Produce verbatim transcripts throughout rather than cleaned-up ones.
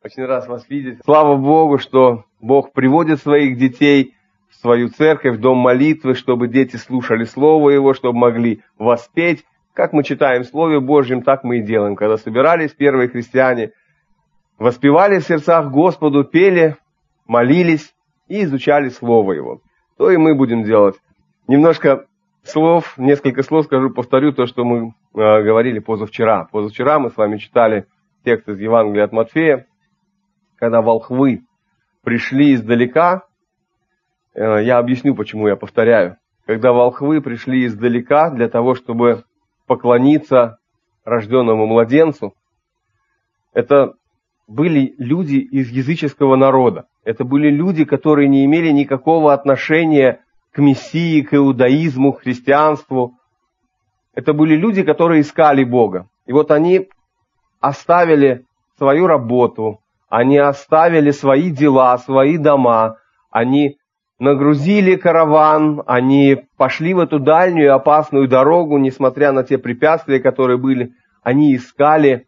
Очень рад вас видеть. Слава Богу, что Бог приводит своих детей в свою церковь, в дом молитвы, чтобы дети слушали Слово Его, чтобы могли воспеть. Как мы читаем в Слове Божьем, так мы и делаем. Когда собирались первые христиане, воспевали в сердцах Господу, пели, молились и изучали Слово Его. То и мы будем делать. Немножко слов, несколько слов скажу, повторю то, что мы э, говорили позавчера. Позавчера мы с вами читали текст из Евангелия от Матфея, когда волхвы пришли издалека. Э, я объясню, почему я повторяю. Когда волхвы пришли издалека для того, чтобы поклониться рожденному младенцу, это были люди из языческого народа. Это были люди, которые не имели никакого отношения к Мессии, к иудаизму, к христианству. Это были люди, которые искали Бога. И вот они оставили свою работу, они оставили свои дела, свои дома, они нагрузили караван, они пошли в эту дальнюю и опасную дорогу, несмотря на те препятствия, которые были. Они искали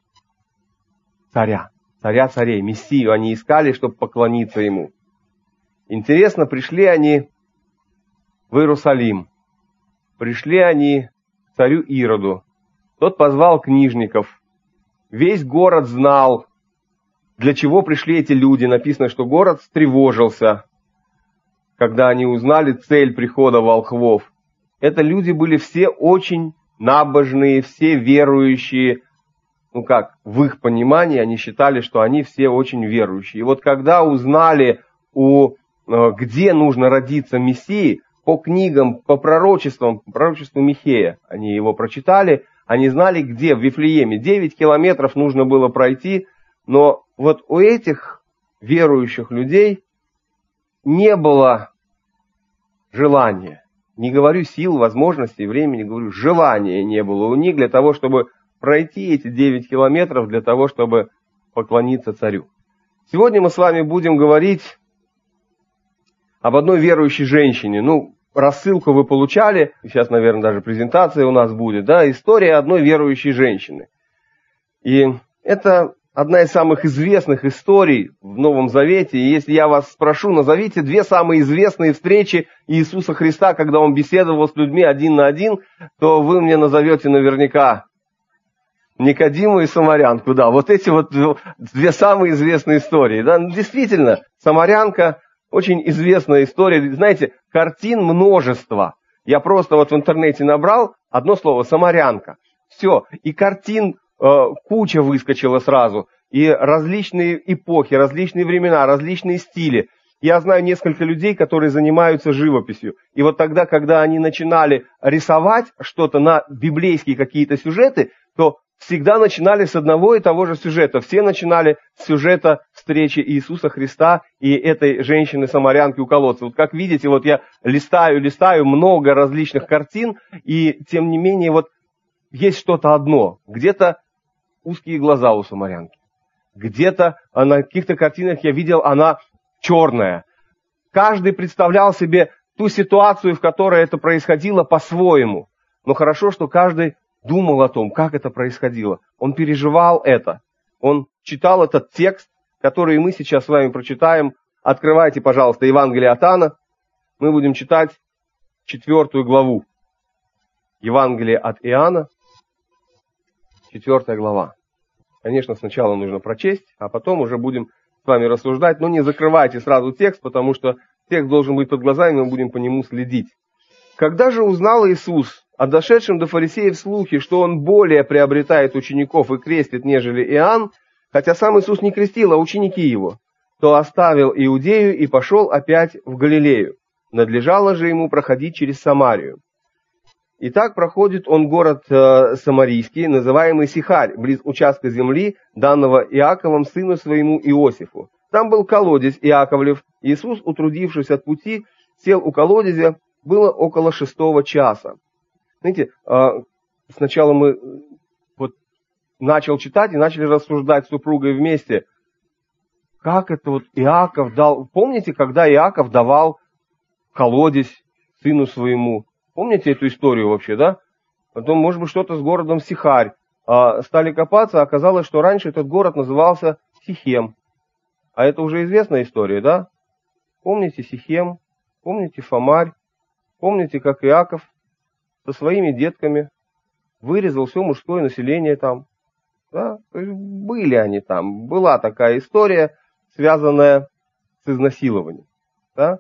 царя, царя царей, Мессию. Они искали, чтобы поклониться ему. Интересно, пришли они в Иерусалим. Пришли они к царю Ироду. Тот позвал книжников. Весь город знал, для чего пришли эти люди. Написано, что город встревожился, когда они узнали цель прихода волхвов. Это люди были все очень набожные, все верующие. Ну как, в их понимании они считали, что они все очень верующие. И вот когда узнали, у, где нужно родиться Мессии, по книгам, по пророчествам, по пророчеству Михея, они его прочитали, они знали, где, в Вифлееме. Девять километров нужно было пройти, но вот у этих верующих людей не было желания. Не говорю сил, возможностей, времени, говорю, желания не было у них для того, чтобы пройти эти девять километров, для того, чтобы поклониться царю. Сегодня мы с вами будем говорить об одной верующей женщине. Ну, рассылку вы получали, сейчас, наверное, даже презентация у нас будет, да, история одной верующей женщины. И это одна из самых известных историй в Новом Завете. И если я вас спрошу, назовите две самые известные встречи Иисуса Христа, когда Он беседовал с людьми один на один, то вы мне назовете наверняка Никодиму и Самарянку. Да, вот эти вот две самые известные истории. Да, действительно, Самарянка — очень известная история. Знаете, картин множество. Я просто вот в интернете набрал одно слово «самарянка». Все. И картин э, куча выскочила сразу. И различные эпохи, различные времена, различные стили. Я знаю несколько людей, которые занимаются живописью. И вот тогда, когда они начинали рисовать что-то на библейские какие-то сюжеты, то всегда начинали с одного и того же сюжета. Все начинали с сюжета встречи Иисуса Христа и этой женщины-самарянки у колодца. Вот как видите, вот я листаю, листаю много различных картин, и тем не менее вот есть что-то одно. Где-то узкие глаза у самарянки. Где-то на каких-то картинах я видел, она черная. Каждый представлял себе ту ситуацию, в которой это происходило по-своему. Но хорошо, что каждый думал о том, как это происходило. Он переживал это. Он читал этот текст, который мы сейчас с вами прочитаем. Открывайте, пожалуйста, Евангелие от Иоанна. Мы будем читать четвертую главу. Евангелие от Иоанна, четвертая глава. Конечно, сначала нужно прочесть, а потом уже будем с вами рассуждать. Но не закрывайте сразу текст, потому что текст должен быть под глазами, мы будем по нему следить. Когда же узнал Иисус о дошедшем до фарисеев слухе, что Он более приобретает учеников и крестит, нежели Иоанн, хотя сам Иисус не крестил, а ученики Его, то оставил Иудею и пошел опять в Галилею. Надлежало же Ему проходить через Самарию. Итак, проходит Он город э, Самарийский, называемый Сихарь, близ участка земли, данного Иаковом сыну своему Иосифу. Там был колодец Иаковлев. Иисус, утрудившись от пути, сел у колодезя. Было около шестого часа. Знаете, сначала мы вот начал читать и начали рассуждать с супругой вместе. Как это вот Иаков дал... Помните, когда Иаков давал колодец сыну своему? Помните эту историю вообще, да? Потом, может быть, что-то с городом Сихарь. Стали копаться, оказалось, что раньше этот город назывался Сихем. А это уже известная история, да? Помните Сихем, помните Фомарь, помните, как Иаков со своими детками вырезал все мужское население там. Да? То есть были они там. Была такая история, связанная с изнасилованием. Да?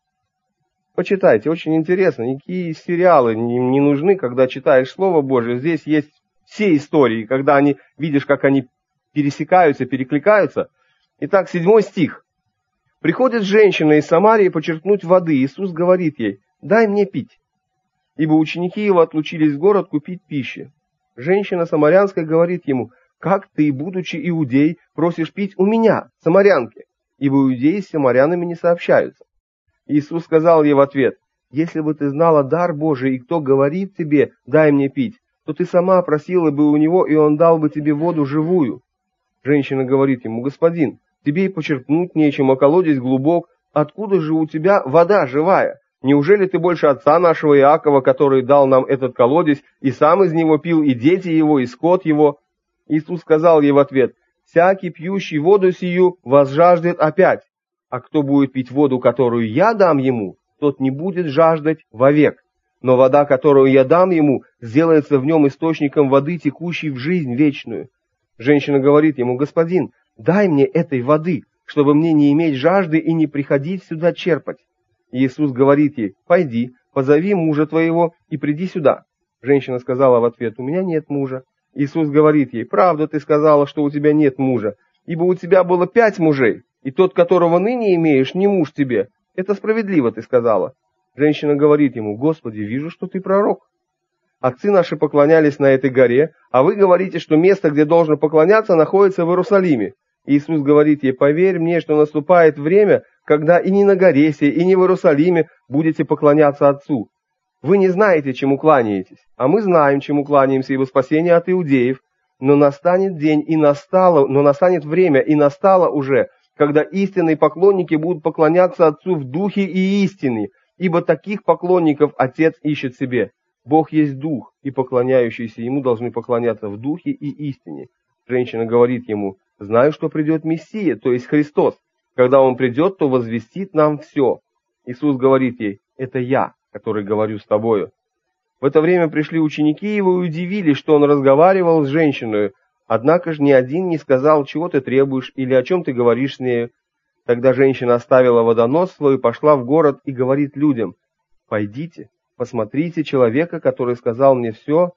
Почитайте, очень интересно. Никакие сериалы не, не нужны, когда читаешь Слово Божие. Здесь есть все истории, когда они видишь, как они пересекаются, перекликаются. Итак, седьмой стих. «Приходит женщина из Самарии почерпнуть воды. Иисус говорит ей: дай мне пить. Ибо ученики его отлучились в город купить пищи. Женщина самарянская говорит ему: как ты, будучи иудей, просишь пить у меня, самарянки? Ибо иудеи с самарянами не сообщаются. Иисус сказал ей в ответ: если бы ты знала дар Божий, и кто говорит тебе: дай мне пить, то ты сама просила бы у него, и он дал бы тебе воду живую. Женщина говорит ему: господин, тебе и почерпнуть нечем, а колодец глубок. Откуда же у тебя вода живая? Неужели ты больше отца нашего Иакова, который дал нам этот колодец, и сам из него пил, и дети его, и скот его? Иисус сказал ей в ответ: всякий, пьющий воду сию, возжаждет опять. А кто будет пить воду, которую я дам ему, тот не будет жаждать вовек. Но вода, которую я дам ему, сделается в нем источником воды, текущей в жизнь вечную. Женщина говорит ему: господин, дай мне этой воды, чтобы мне не иметь жажды и не приходить сюда черпать. Иисус говорит ей: пойди, позови мужа твоего и приди сюда. Женщина сказала в ответ: у меня нет мужа. Иисус говорит ей: правда ты сказала, что у тебя нет мужа, ибо у тебя было пять мужей, и тот, которого ныне имеешь, не муж тебе. Это справедливо ты сказала. Женщина говорит ему: Господи, вижу, что ты пророк. Отцы наши поклонялись на этой горе, а вы говорите, что место, где должно поклоняться, находится в Иерусалиме. Иисус говорит ей: поверь мне, что наступает время, когда и не на горе сей, и не в Иерусалиме будете поклоняться Отцу. Вы не знаете, чему кланяетесь, а мы знаем, чему кланяемся, ибо спасение от иудеев. Но настанет день, и настало, но настанет время, и настало уже, когда истинные поклонники будут поклоняться Отцу в духе и истине, ибо таких поклонников Отец ищет себе. Бог есть Дух, и поклоняющиеся Ему должны поклоняться в духе и истине. Женщина говорит Ему: знаю, что придет Мессия, то есть Христос. Когда Он придет, то возвестит нам все. Иисус говорит ей: это я, который говорю с тобою. В это время пришли ученики Его и удивились, что Он разговаривал с женщиной. Однако же ни один не сказал: чего ты требуешь или о чем ты говоришь с нею. Тогда женщина оставила водонос свой, пошла в город и говорит людям: пойдите, посмотрите человека, который сказал мне все,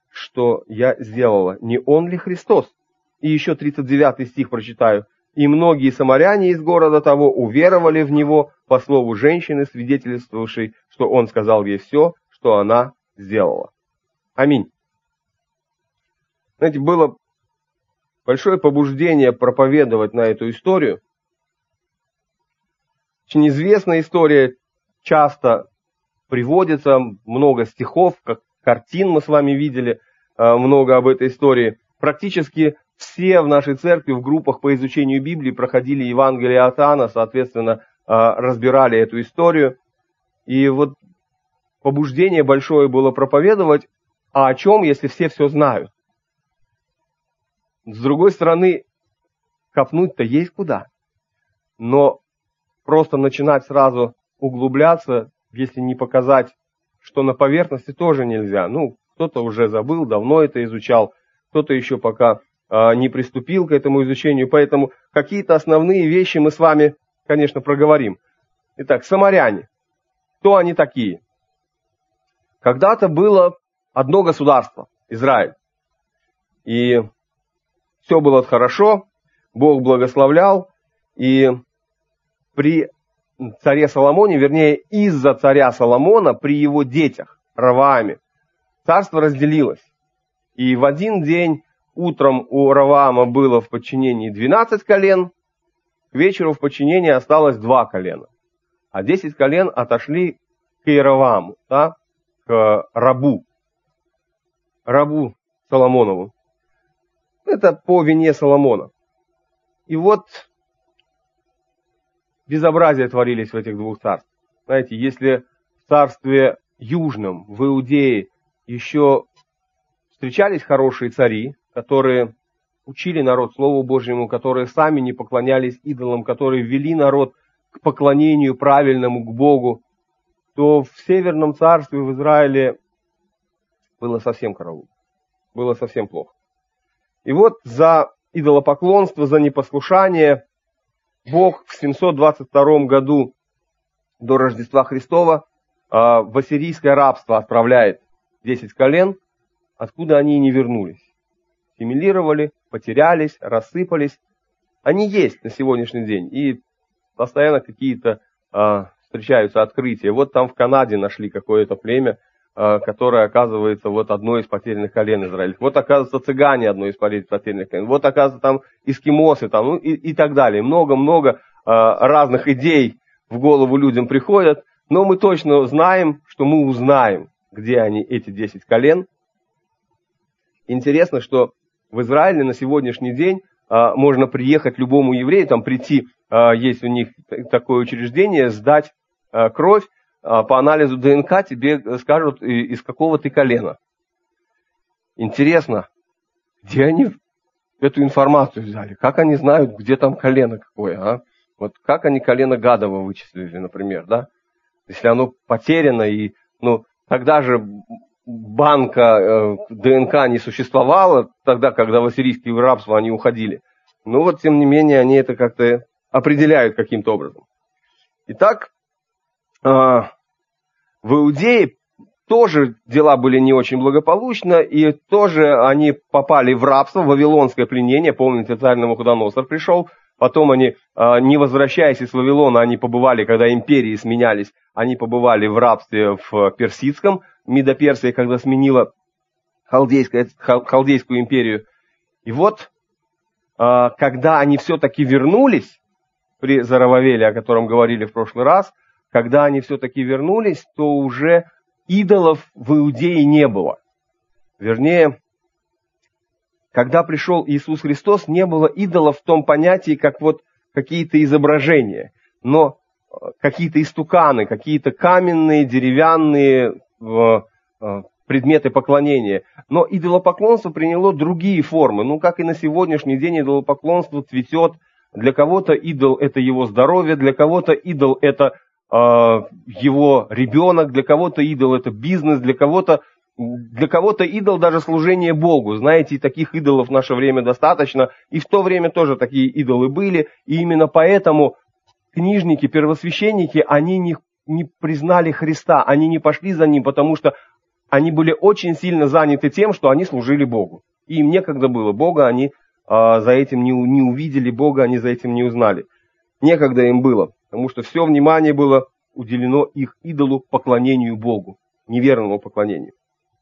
что я сделала. Не он ли Христос? И еще тридцать девятый стих прочитаю. И многие самаряне из города того уверовали в него по слову женщины, свидетельствовавшей, что он сказал ей все, что она сделала. Аминь. Знаете, было большое побуждение проповедовать на эту историю. Очень известная история, часто приводится, много стихов, как картин мы с вами видели, много об этой истории. Практически все в нашей церкви в группах по изучению Библии проходили Евангелие от Иоанна, соответственно, разбирали эту историю. И вот побуждение большое было проповедовать, а о чем, если все все знают? С другой стороны, копнуть-то есть куда. Но просто начинать сразу углубляться, если не показать, что на поверхности, тоже нельзя. Ну, кто-то уже забыл, давно это изучал, кто-то еще пока э, не приступил к этому изучению, поэтому какие-то основные вещи мы с вами, конечно, проговорим. Итак, самаряне. Кто они такие? Когда-то было одно государство, Израиль. И все было хорошо, Бог благословлял, и при царе Соломоне, вернее, из-за царя Соломона, при его детях, Равааме, царство разделилось. И в один день утром у Раваама было в подчинении двенадцать колен, к вечеру в подчинении осталось два колена. А десять колен отошли к Иеравааму, да, к рабу, рабу Соломонову. Это по вине Соломона. И вот безобразия творились в этих двух царствах. Знаете, если в царстве южном, в Иудее, еще встречались хорошие цари, которые учили народ Слову Божьему, которые сами не поклонялись идолам, которые вели народ к поклонению правильному, к Богу, то в Северном царстве в Израиле было совсем караул. Было совсем плохо. И вот за идолопоклонство, за непослушание Бог в семьсот двадцать втором году до Рождества Христова в ассирийское рабство отправляет десять колен, откуда они и не вернулись. Ассимилировали, потерялись, рассыпались. Они есть на сегодняшний день. И постоянно какие-то а, встречаются открытия. Вот там в Канаде нашли какое-то племя, а, которое, оказывается, вот одно из потерянных колен Израиля. Вот, оказывается, цыгане одно из потерянных колен. Вот, оказывается, там эскимосы, там, ну, и, и так далее. Много-много а, разных идей в голову людям приходят. Но мы точно знаем, что мы узнаем, где они, эти десять колен. Интересно, что в Израиле на сегодняшний день а, можно приехать любому еврею, там прийти, а, есть у них такое учреждение, сдать а, кровь, а, по анализу ДНК тебе скажут, из какого ты колена. Интересно, где они эту информацию взяли? Как они знают, где там колено какое? А? Вот как они колено Гадова вычислили, например, да? Если оно потеряно, и, ну, тогда же банка э, ДНК не существовала, тогда, когда в ассирийское рабство они уходили. Но вот, тем не менее, они это как-то определяют каким-то образом. Итак, э, в Иудее тоже дела были не очень благополучно, и тоже они попали в рабство, в вавилонское пленение. Помните, царь Навуходоносор пришел. Потом они, не возвращаясь из Вавилона, они побывали, когда империи сменялись, они побывали в рабстве в Персидском, Медоперсия, когда сменила халдейскую, халдейскую империю. И вот, когда они все-таки вернулись, при Зоровавеле, о котором говорили в прошлый раз, когда они все-таки вернулись, то уже идолов в Иудее не было. Вернее, когда пришел Иисус Христос, не было идолов в том понятии, как вот какие-то изображения, но какие-то истуканы, какие-то каменные, деревянные предметы поклонения. Но идолопоклонство приняло другие формы. Ну, как и на сегодняшний день идолопоклонство цветет. Для кого-то идол – это его здоровье, для кого-то идол – это э, его ребенок, для кого-то идол – это бизнес, для кого-то Для кого-то идол даже служение Богу. Знаете, таких идолов в наше время достаточно. И в то время тоже такие идолы были. И именно поэтому книжники, первосвященники, они не, не признали Христа. Они не пошли за Ним, потому что они были очень сильно заняты тем, что они служили Богу. И им некогда было. Бога они а, за этим не, не увидели, Бога они за этим не узнали. Некогда им было. Потому что все внимание было уделено их идолу, поклонению Богу. Неверному поклонению.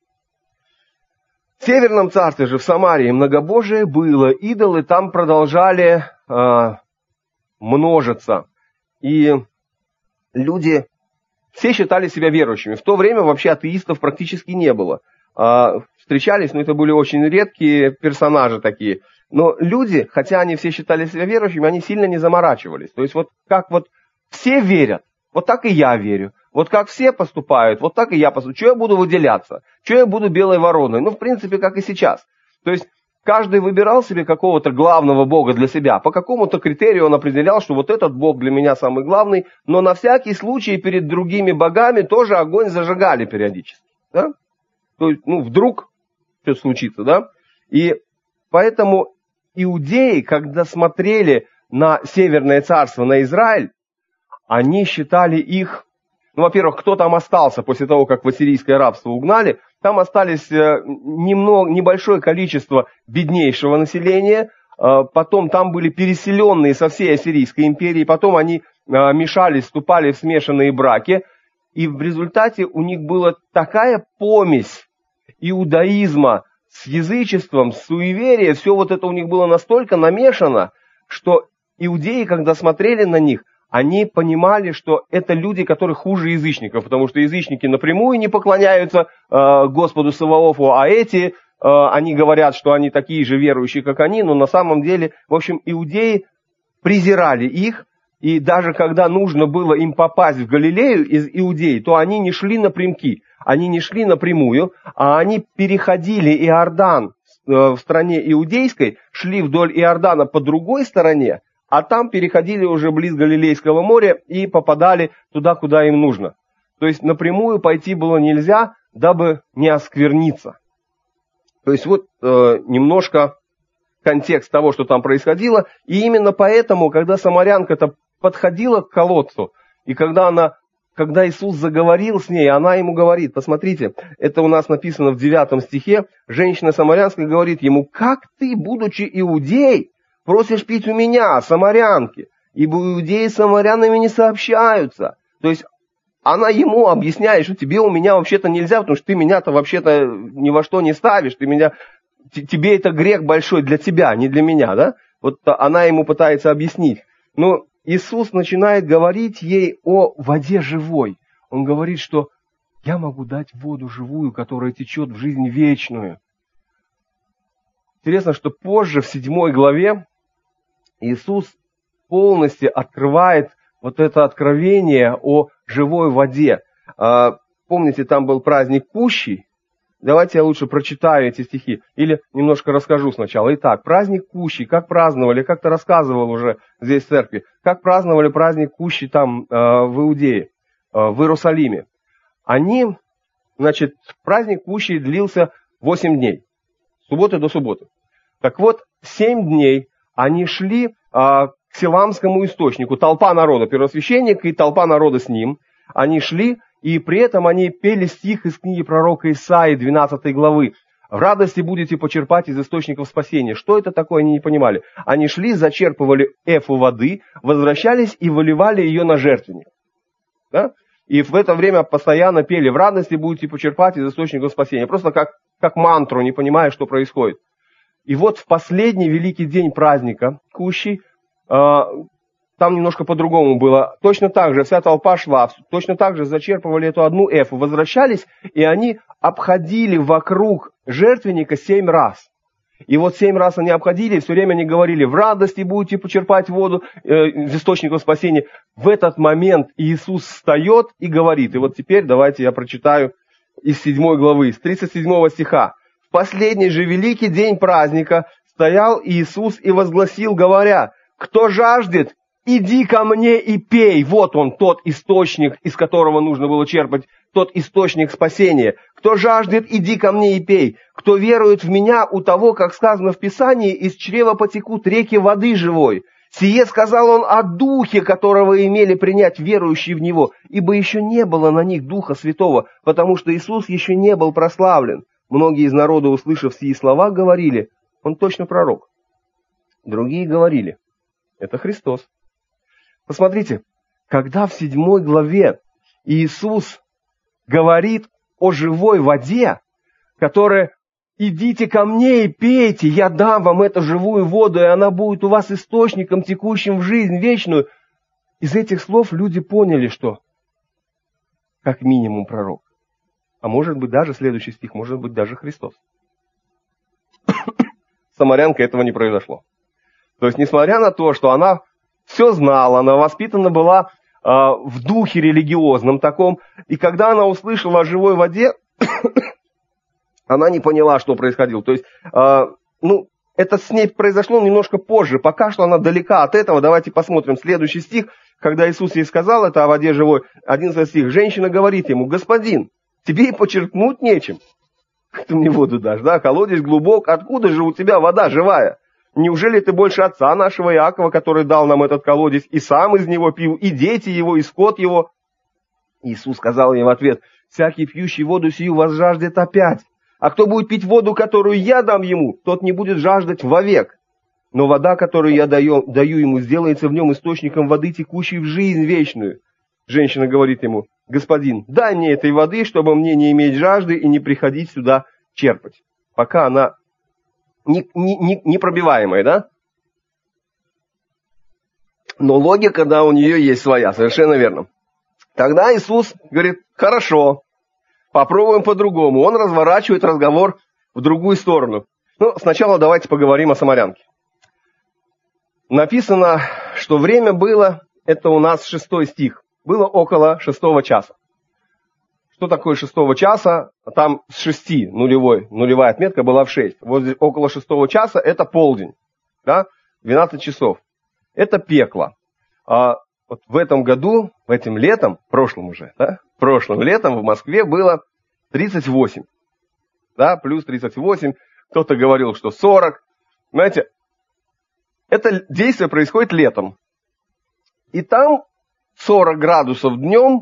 В Северном царстве же, в Самарии, многобожие было, идолы там продолжали э, множиться. И люди все считали себя верующими. В то время вообще атеистов практически не было. Э, встречались, но это были очень редкие персонажи такие. Но люди, хотя они все считали себя верующими, они сильно не заморачивались. То есть вот как вот все верят, вот так и я верю. Вот как все поступают, вот так и я поступаю. Чего я буду выделяться? Чего я буду белой вороной? Ну, в принципе, как и сейчас. То есть, каждый выбирал себе какого-то главного бога для себя. По какому-то критерию он определял, что вот этот бог для меня самый главный. Но на всякий случай перед другими богами тоже огонь зажигали периодически. Да? То есть, ну, вдруг что-то случится, да? И поэтому иудеи, когда смотрели на Северное царство, на Израиль, они считали их... Ну, во-первых, кто там остался после того, как в ассирийское рабство угнали? Там остались немного, небольшое количество беднейшего населения. Потом там были переселенные со всей Ассирийской империи. Потом они мешались, вступали в смешанные браки. И в результате у них была такая помесь иудаизма с язычеством, с суеверием. Все вот это у них было настолько намешано, что иудеи, когда смотрели на них, они понимали, что это люди, которые хуже язычников, потому что язычники напрямую не поклоняются э, Господу Саваофу, а эти, э, они говорят, что они такие же верующие, как они, но на самом деле, в общем, иудеи презирали их, и даже когда нужно было им попасть в Галилею из Иудеи, то они не шли напрямки, они не шли напрямую, а они переходили Иордан в стране иудейской, шли вдоль Иордана по другой стороне, а там переходили уже близ Галилейского моря и попадали туда, куда им нужно. То есть напрямую пойти было нельзя, дабы не оскверниться. То есть вот э, немножко контекст того, что там происходило. И именно поэтому, когда самарянка-то подходила к колодцу, и когда она, когда Иисус заговорил с ней, она ему говорит, посмотрите, это у нас написано в девятом стихе, женщина самарянская говорит ему: «Как ты, будучи иудей, просишь пить у меня, самарянки? Ибо иудеи с самарянами не сообщаются». То есть она ему объясняет, что тебе у меня вообще-то нельзя, потому что ты меня-то вообще-то ни во что не ставишь, ты меня, тебе это грех большой для тебя, не для меня, да? Вот она ему пытается объяснить. Но Иисус начинает говорить ей о воде живой. Он говорит, что я могу дать воду живую, которая течет в жизнь вечную. Интересно, что позже, в седьмой главе, Иисус полностью открывает вот это откровение о живой воде. Помните, там был праздник Кущей? Давайте я лучше прочитаю эти стихи. Или немножко расскажу сначала. Итак, праздник Кущей. Как праздновали? Как-то рассказывал уже здесь в церкви. Как праздновали праздник Кущей там в Иудее, в Иерусалиме? Они, значит, праздник Кущей длился восемь дней. С субботы до субботы. Так вот, семь дней они шли к Силамскому источнику. Толпа народа, первосвященник и толпа народа с ним. Они шли, и при этом они пели стих из книги пророка Исаии, двенадцатой главы. «В радости будете почерпать из источников спасения». Что это такое, они не понимали. Они шли, зачерпывали эфу воды, возвращались и выливали ее на жертвенник. Да? И в это время постоянно пели: «В радости будете почерпать из источников спасения». Просто как, как мантру, не понимая, что происходит. И вот в последний великий день праздника Кущей, там немножко по-другому было. Точно так же вся толпа шла, точно так же зачерпывали эту одну эфу, возвращались, и они обходили вокруг жертвенника семь раз. И вот семь раз они обходили, и все время они говорили: «В радости будете почерпать воду э, из источников спасения». В этот момент Иисус встает и говорит. И вот теперь давайте я прочитаю из седьмой главы, с тридцать седьмого стиха. «В последний же великий день праздника стоял Иисус и возгласил, говоря: кто жаждет, иди ко мне и пей». Вот он, тот источник, из которого нужно было черпать, тот источник спасения. Кто жаждет, иди ко мне и пей. Кто верует в меня, у того, как сказано в Писании, из чрева потекут реки воды живой. Сие сказал он о Духе, которого имели принять верующие в Него, ибо еще не было на них Духа Святого, потому что Иисус еще не был прославлен. Многие из народа, услышав сии слова, говорили: он точно пророк. Другие говорили: это Христос. Посмотрите, когда в седьмой главе Иисус говорит о живой воде, которая: идите ко мне и пейте, я дам вам эту живую воду, и она будет у вас источником, текущим в жизнь вечную. Из этих слов люди поняли, что как минимум пророк. А может быть даже следующий стих, может быть даже Христос. Самарянка этого не произошло. То есть, несмотря на то, что она все знала, она воспитана была э, в духе религиозном таком, и когда она услышала о живой воде, она не поняла, что происходило. То есть, э, ну, это с ней произошло немножко позже. Пока что она далека от этого. Давайте посмотрим следующий стих. Когда Иисус ей сказал это о воде живой, одиннадцатый стих, женщина говорит ему: господин, тебе и почерпнуть нечем. Ты мне воду дашь, да? Колодец глубок, откуда же у тебя вода живая? Неужели ты больше отца нашего Иакова, который дал нам этот колодец, и сам из него пил, и дети его, и скот его? Иисус сказал ей в ответ: всякий пьющий воду сию возжаждет опять. А кто будет пить воду, которую я дам ему, тот не будет жаждать вовек. Но вода, которую я даю, даю ему, сделается в нем источником воды, текущей в жизнь вечную. Женщина говорит ему: господин, дай мне этой воды, чтобы мне не иметь жажды и не приходить сюда черпать. Пока она непробиваемая, да? Но логика, да, у нее есть своя, совершенно верно. Тогда Иисус говорит: хорошо, попробуем по-другому. Он разворачивает разговор в другую сторону. Ну, сначала давайте поговорим о самарянке. Написано, что время было, это у нас шестой стих, было около шестого часа. Что такое шестого часа? Там с шести нулевой, нулевая отметка была в шесть. Вот здесь около шестого часа это полдень, да? двенадцать часов. Это пекло. А вот в этом году, в этим летом, прошлым уже, да? Прошлым летом в Москве было тридцать восемь. Да, плюс тридцать восемь. Кто-то говорил, что сорок. Знаете, это действие происходит летом. И там сорок градусов днем.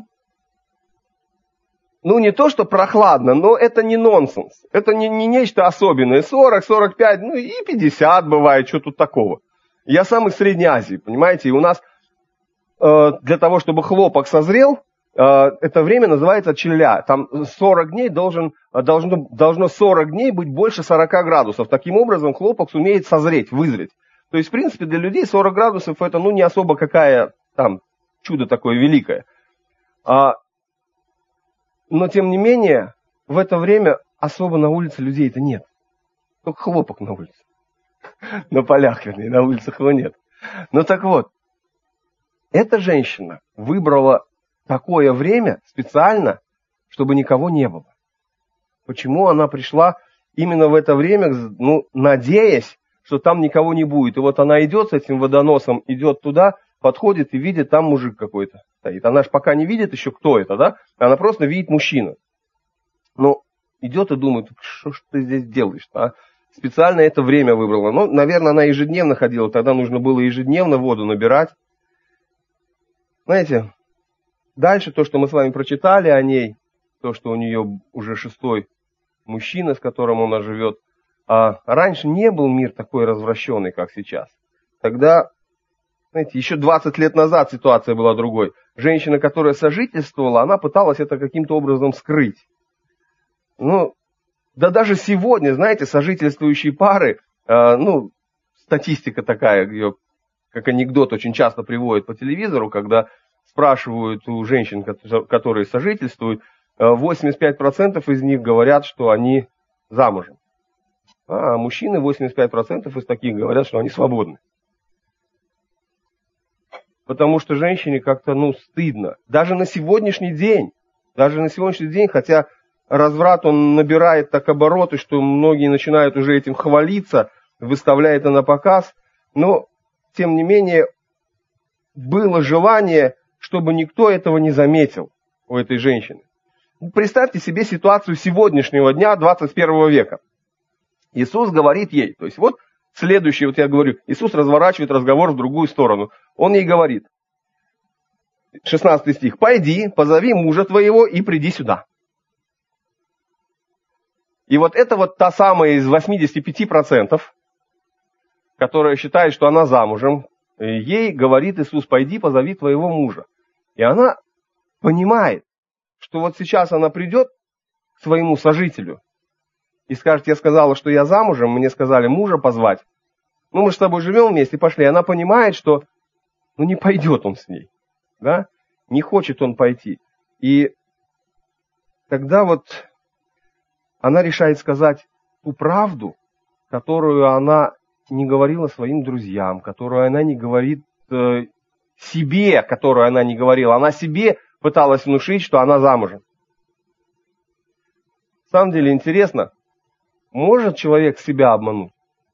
Ну, не то, что прохладно, но это не нонсенс. Это не, не нечто особенное. сорок, сорок пять, ну и пятьдесят бывает, что тут такого. Я сам из Средней Азии, понимаете, и у нас э, для того, чтобы хлопок созрел, э, это время называется челя. Там сорок дней должен, должно, должно сорок дней быть больше сорока градусов. Таким образом, хлопок сумеет созреть, вызреть. То есть, в принципе, для людей сорок градусов это, ну, не особо какая там чудо такое великое. А, но, тем не менее, в это время особо на улице людей-то нет. Только хлопок на улице. На полях, вернее, на улицах его нет. Ну так вот, эта женщина выбрала такое время специально, чтобы никого не было. Почему она пришла именно в это время, ну, надеясь, что там никого не будет. И вот она идет с этим водоносом, идет туда, подходит и видит, там мужик какой-то стоит. Она же пока не видит еще, кто это, да? Она просто видит мужчину. Ну, идет и думает, что ж ты здесь делаешь-то, а? Специально это время выбрала. Ну, наверное, она ежедневно ходила, тогда нужно было ежедневно воду набирать. Знаете, дальше то, что мы с вами прочитали о ней, то, что у нее уже шестой мужчина, с которым она живет, а раньше не был мир такой развращенный, как сейчас. Тогда, знаете, еще двадцать лет назад ситуация была другой. Женщина, которая сожительствовала, она пыталась это каким-то образом скрыть. Ну, да даже сегодня, знаете, сожительствующие пары, э, ну, статистика такая, ее как анекдот очень часто приводят по телевизору, когда спрашивают у женщин, которые сожительствуют, восемьдесят пять процентов из них говорят, что они замужем. А мужчины, восемьдесят пять процентов из таких говорят, что они свободны. Потому что женщине как-то, ну, стыдно. Даже на сегодняшний день, даже на сегодняшний день, хотя разврат, он набирает так обороты, что многие начинают уже этим хвалиться, выставляя это на показ, но, тем не менее, было желание, чтобы никто этого не заметил у этой женщины. Представьте себе ситуацию сегодняшнего дня, двадцать первого века. Иисус говорит ей, то есть вот следующий, вот я говорю, Иисус разворачивает разговор в другую сторону. Он ей говорит, шестнадцатый стих, «Пойди, позови мужа твоего и приди сюда». И вот это вот та самая из восьмидесяти пяти процентов, которая считает, что она замужем, ей говорит Иисус, пойди, позови твоего мужа. И она понимает, что вот сейчас она придет к своему сожителю и скажет, я сказала, что я замужем, мне сказали мужа позвать. Ну, мы с тобой живем вместе, пошли. Она понимает, что ну, не пойдет он с ней, да? Не хочет он пойти. И тогда вот она решает сказать ту правду, которую она не говорила своим друзьям, которую она не говорит э, себе, которую она не говорила. Она себе пыталась внушить, что она замужем. На самом деле интересно, может человек себя обмануть?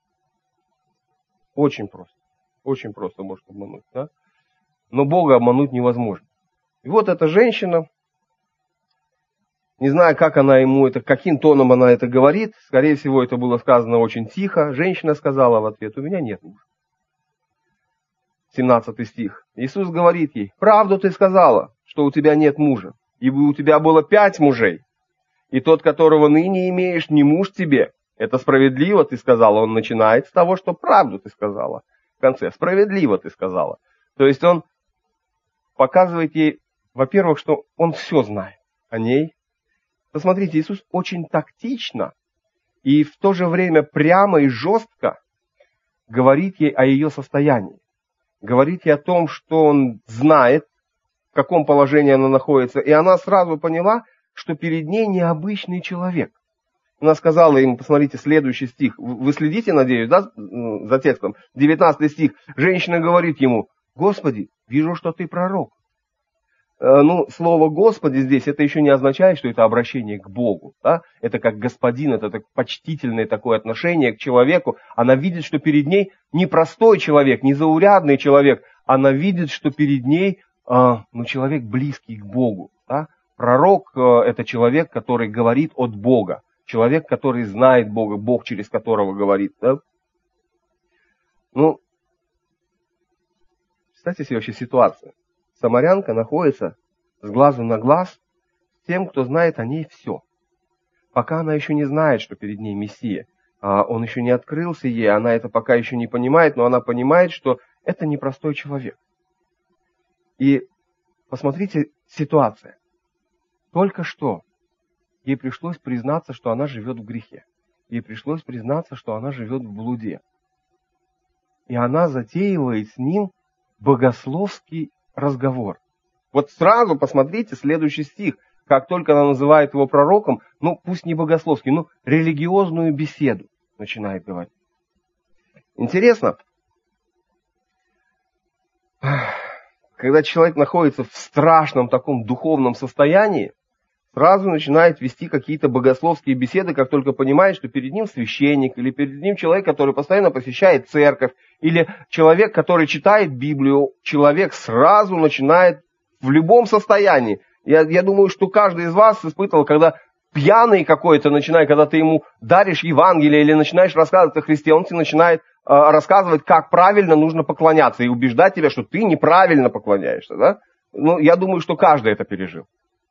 Очень просто. Очень просто может обмануть. Да? Но Бога обмануть невозможно. И вот эта женщина, не знаю, как она ему это, каким тоном она это говорит, скорее всего, это было сказано очень тихо. Женщина сказала в ответ, у меня нет мужа. семнадцатый стих. Иисус говорит ей, правду ты сказала, что у тебя нет мужа, ибо у тебя было пять мужей, и тот, которого ныне имеешь, не муж тебе. Это справедливо, ты сказала. Он начинает с того, что правду ты сказала. В конце, справедливо ты сказала. То есть он показывает ей, во-первых, что он все знает о ней. Посмотрите, Иисус очень тактично и в то же время прямо и жестко говорит ей о ее состоянии. Говорит ей о том, что он знает, в каком положении она находится. И она сразу поняла, что перед ней необычный человек. Она сказала ему, посмотрите, следующий стих. Вы следите, надеюсь, да, за текстом? девятнадцатый стих. Женщина говорит ему, Господи, вижу, что ты пророк. ну, слово «Господи» здесь, это еще не означает, что это обращение к Богу. Да? Это как господин, это так почтительное такое отношение к человеку. Она видит, что перед ней не простой человек, не заурядный человек. Она видит, что перед ней ну, человек близкий к Богу. Да? Пророк – это человек, который говорит от Бога. Человек, который знает Бога, Бог, через которого говорит. Да? Ну, представьте себе вообще ситуацию. Самарянка находится с глазу на глаз с тем, кто знает о ней все. Пока она еще не знает, что перед ней Мессия. Он еще не открылся ей, она это пока еще не понимает, но она понимает, что это непростой человек. И посмотрите ситуация. Только что ей пришлось признаться, что она живет в грехе. Ей пришлось признаться, что она живет в блуде. И она затеивает с ним богословский разговор. Вот сразу посмотрите следующий стих. Как только она называет его пророком, ну пусть не богословский, но религиозную беседу начинает говорить. Интересно, когда человек находится в страшном таком духовном состоянии, сразу начинает вести какие-то богословские беседы, как только понимает, что перед ним священник, или перед ним человек, который постоянно посещает церковь, или человек, который читает Библию, человек сразу начинает в любом состоянии. Я, я думаю, что каждый из вас испытывал, когда пьяный какой-то начинает, когда ты ему даришь Евангелие или начинаешь рассказывать о Христе, он тебе начинает э, рассказывать, как правильно нужно поклоняться и убеждать тебя, что ты неправильно поклоняешься. Да? Ну, я думаю, что каждый это пережил.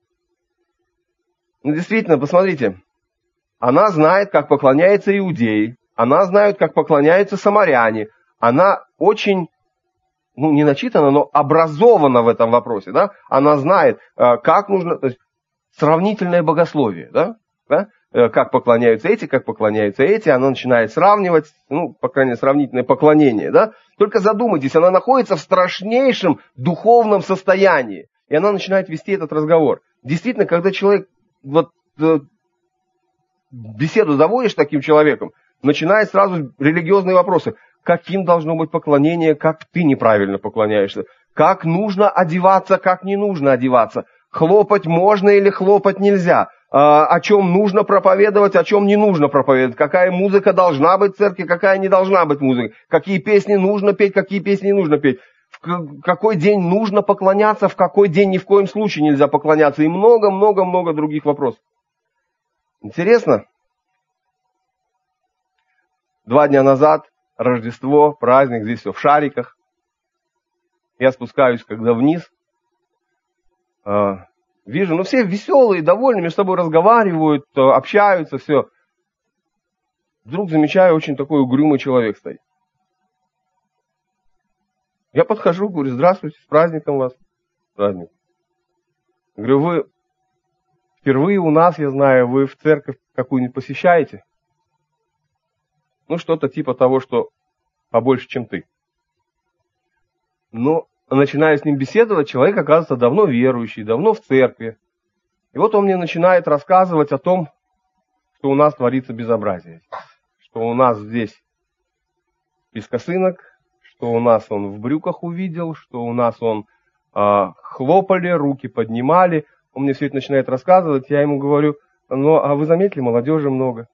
Ну, действительно, посмотрите, она знает, как поклоняются иудеи, она знает, как поклоняются самаряне, она очень, ну, не начитана, но образована в этом вопросе, да, она знает, как нужно, то есть, сравнительное богословие, да, да? Как поклоняются эти, как поклоняются эти, она начинает сравнивать, ну, по крайней мере, сравнительное поклонение, да, только задумайтесь, она находится в страшнейшем духовном состоянии, и она начинает вести этот разговор. Действительно, когда человек вот э, беседу заводишь с таким человеком, начинает сразу религиозные вопросы. Каким должно быть поклонение, как ты неправильно поклоняешься? Как нужно одеваться, как не нужно одеваться? Хлопать можно или хлопать нельзя? А, о чем нужно проповедовать, о чем не нужно проповедовать? Какая музыка должна быть в церкви, какая не должна быть музыка? Какие песни нужно петь, какие песни не нужно петь? В какой день нужно поклоняться, в какой день ни в коем случае нельзя поклоняться. И много-много-много других вопросов. Интересно? Два дня назад, Рождество, праздник, здесь все в шариках. Я спускаюсь, когда вниз. Э, вижу, ну все веселые, довольны, между собой разговаривают, общаются, все. Вдруг замечаю, очень такой угрюмый человек стоит. Я подхожу, говорю, здравствуйте, с праздником вас. Праздник. Говорю, вы впервые у нас, я знаю, вы в церковь какую-нибудь посещаете? Ну, что-то типа того, что побольше, чем ты. Но, начиная с ним беседовать, человек, оказывается, давно верующий, давно в церкви. И вот он мне начинает рассказывать о том, что у нас творится безобразие. Что у нас здесь бескосынок, что у нас он в брюках увидел, что у нас он э, хлопали, руки поднимали. Он мне все это начинает рассказывать, я ему говорю, ну, а вы заметили, молодежи много.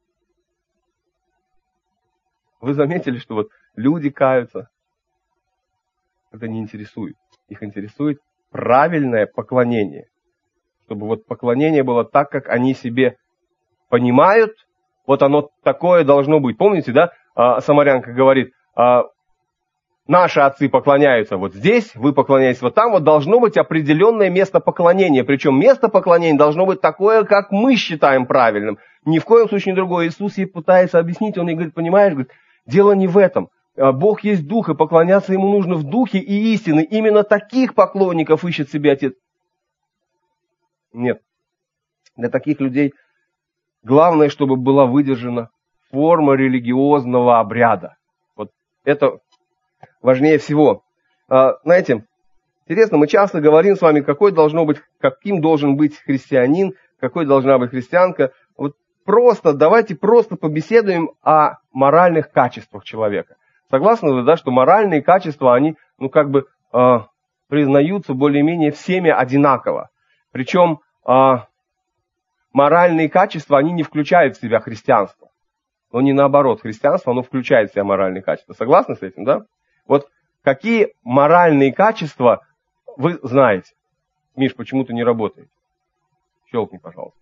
Вы заметили, что вот люди каются. Это не интересует. Их интересует правильное поклонение. Чтобы вот поклонение было так, как они себе понимают, вот оно такое должно быть. Помните, да, э, самарянка говорит, э, наши отцы поклоняются вот здесь, вы поклоняетесь вот там, вот должно быть определенное место поклонения. Причем место поклонения должно быть такое, как мы считаем правильным. Ни в коем случае не другое. Иисус ей пытается объяснить, он ей говорит, понимаешь, говорит, дело не в этом. Бог есть дух, и поклоняться ему нужно в духе и истины. Именно таких поклонников ищет себе Отец. Нет. Для таких людей главное, чтобы была выдержана форма религиозного обряда. Вот это важнее всего. А, знаете, интересно, мы часто говорим с вами, какой должно быть, каким должен быть христианин, какой должна быть христианка. Вот просто, давайте просто побеседуем о моральных качествах человека. Согласны вы, да, что моральные качества, они, ну, как бы, э, признаются более-менее всеми одинаково. Причем а, моральные качества, они не включают в себя христианство. Но не наоборот, христианство, оно включает в себя моральные качества. Согласны с этим, да? Вот какие моральные качества вы знаете? Миш, почему ты не работаешь? Щелкни, пожалуйста.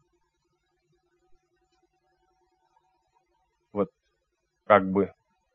Вот, как бы.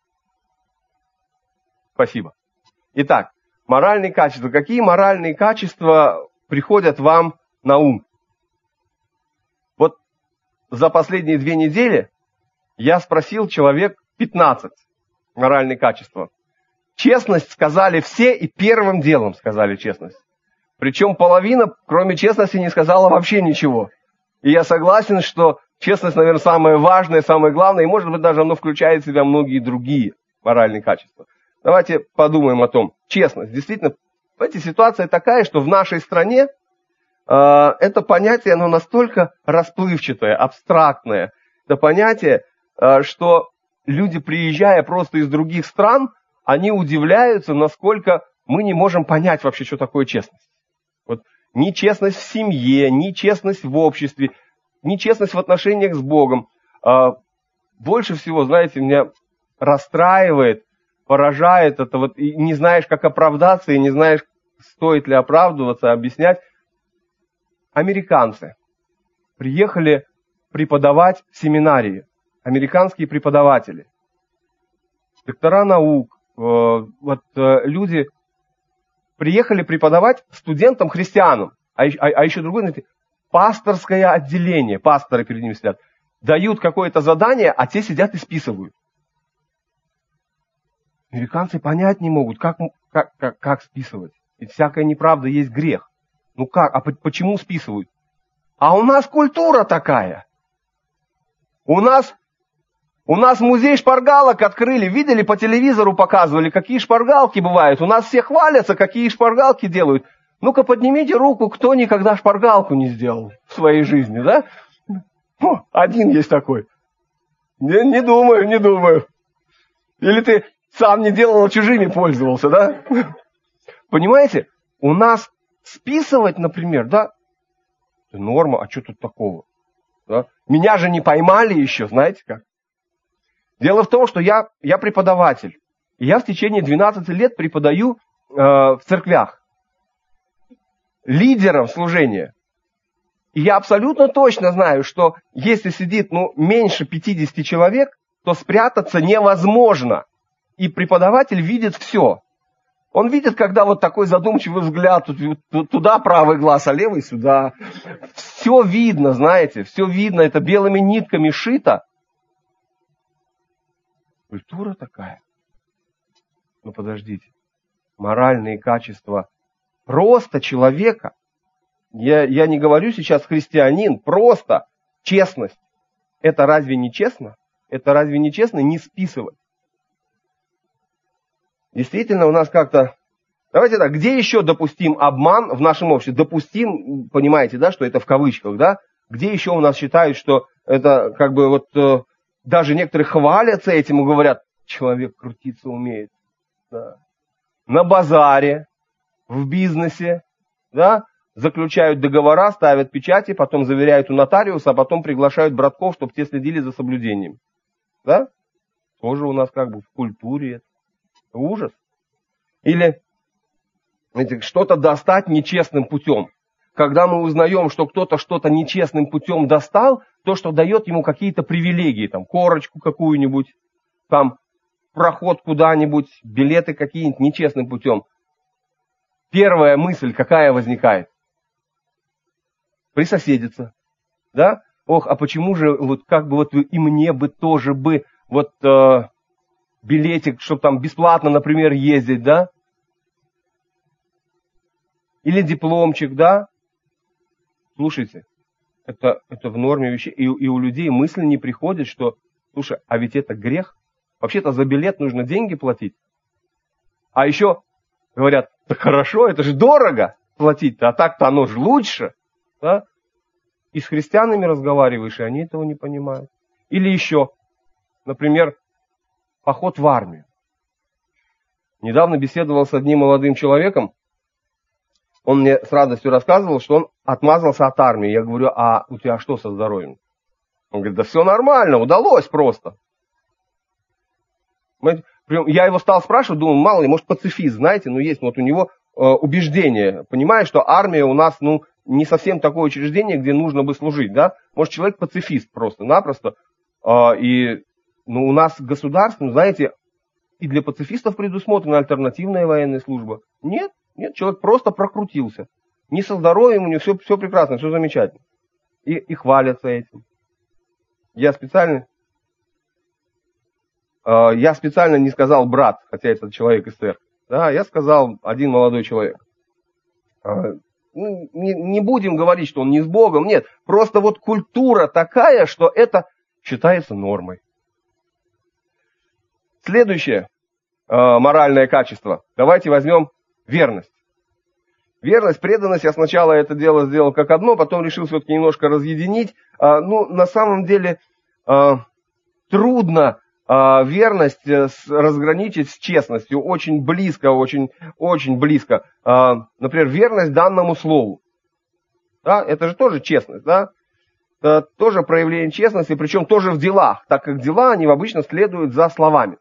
Спасибо. Итак, моральные качества. Какие моральные качества приходят вам на ум? Вот за последние две недели я спросил человек пятнадцать моральные качества. Честность сказали все и первым делом сказали честность. Причем половина, кроме честности, не сказала вообще ничего. И я согласен, что честность, наверное, самое важное, самое главное, и, может быть, даже оно включает в себя многие другие моральные качества. Давайте подумаем о том. Честность. Действительно, эта ситуация такая, что в нашей стране э, это понятие, оно настолько расплывчатое, абстрактное. Это понятие, э, что люди, приезжая просто из других стран, они удивляются, насколько мы не можем понять вообще, что такое честность. Вот ни честность в семье, ни честность в обществе, ни честность в отношениях с Богом. Э, больше всего, знаете, меня расстраивает, поражает это, вот, и не знаешь, как оправдаться, и не знаешь, стоит ли оправдываться, объяснять. Американцы приехали преподавать в семинарии, американские преподаватели, доктора наук, э, вот, э, люди приехали преподавать студентам-христианам, а, а, а еще другое, знаете, пасторское отделение, пасторы перед ними сидят, дают какое-то задание, а те сидят и списывают. Американцы понять не могут, как, как, как, как списывать. Ведь всякая неправда есть грех. Ну как? А почему списывают? А у нас культура такая. У нас, у нас музей шпаргалок открыли. Видели, по телевизору показывали, какие шпаргалки бывают. У нас все хвалятся, какие шпаргалки делают. Ну-ка поднимите руку, кто никогда шпаргалку не сделал в своей жизни, да? О, один есть такой. Не, не думаю, не думаю. Или ты сам не делал, а чужими пользовался, да? Понимаете? У нас списывать, например, да, это норма, а что тут такого? Да? Меня же не поймали еще, знаете как? Дело в том, что я, я преподаватель. И я в течение двенадцати лет преподаю э, в церквях. Лидером служения. И я абсолютно точно знаю, что если сидит ну, меньше пятидесяти человек, то спрятаться невозможно. И преподаватель видит все. Он видит, когда вот такой задумчивый взгляд, туда правый глаз, а левый сюда. Все видно, знаете, все видно, это белыми нитками шито. Культура такая. Ну подождите, моральные качества просто человека. Я, я не говорю сейчас христианин, просто честность. Это разве не честно? Это разве не честно не списывать? Действительно, у нас как-то... Давайте так, где еще допустим обман в нашем обществе? Допустим, понимаете, да, что это в кавычках, да? Где еще у нас считают, что это как бы вот... Э, даже некоторые хвалятся этим и говорят, человек крутиться умеет. Да. На базаре, в бизнесе, да, заключают договора, ставят печати, потом заверяют у нотариуса, а потом приглашают братков, чтобы те следили за соблюдением. Да? Тоже у нас как бы в культуре это. Ужас. Или знаете, что-то достать нечестным путем. Когда мы узнаем, что кто-то что-то нечестным путем достал, то, что дает ему какие-то привилегии, там, корочку какую-нибудь, там, проход куда-нибудь, билеты какие-нибудь нечестным путем. Первая мысль какая возникает? Присоседиться. Да? Ох, а почему же, вот как бы вот и мне бы тоже бы, вот... Э, билетик, чтобы там бесплатно, например, ездить, да? Или дипломчик, да? Слушайте, это, это в норме вещей. И, и у людей мысль не приходит, что, слушай, а ведь это грех. Вообще-то за билет нужно деньги платить. А еще говорят, да хорошо, это же дорого платить-то, а так-то оно же лучше. Да? И с христианами разговариваешь, и они этого не понимают. Или еще, например, поход в армию. Недавно беседовал с одним молодым человеком, Он мне с радостью рассказывал, что он отмазался от армии. Я говорю, а у тебя что со здоровьем? Он говорит, да все нормально, удалось просто. Я его стал спрашивать, думал, мало ли, может пацифист, знаете, но есть вот у него э, убеждение, понимаешь, что армия у нас, ну, не совсем такое учреждение, где нужно бы служить, да? Может, человек пацифист просто-напросто. Э, и, ну, у нас государство, ну, знаете, и для пацифистов предусмотрена альтернативная военная служба. Нет, нет, человек просто прокрутился. Не со здоровьем, у него все, все прекрасно, все замечательно. И, и хвалятся этим. Я специально... Я специально не сказал брат, хотя это человек из церкви. Да, я сказал один молодой человек. Не, не будем говорить, что он не с Богом. Нет, просто вот культура такая, что это считается нормой. Следующее моральное качество. Давайте возьмем верность. Верность, преданность. Я сначала это дело сделал как одно, потом решил все-таки немножко разъединить. Ну, на самом деле трудно верность разграничить с честностью. Очень близко, очень, очень близко. Например, верность данному слову. Да, это же тоже честность, да? Это тоже проявление честности, причем тоже в делах, так как дела, они обычно следуют за словами.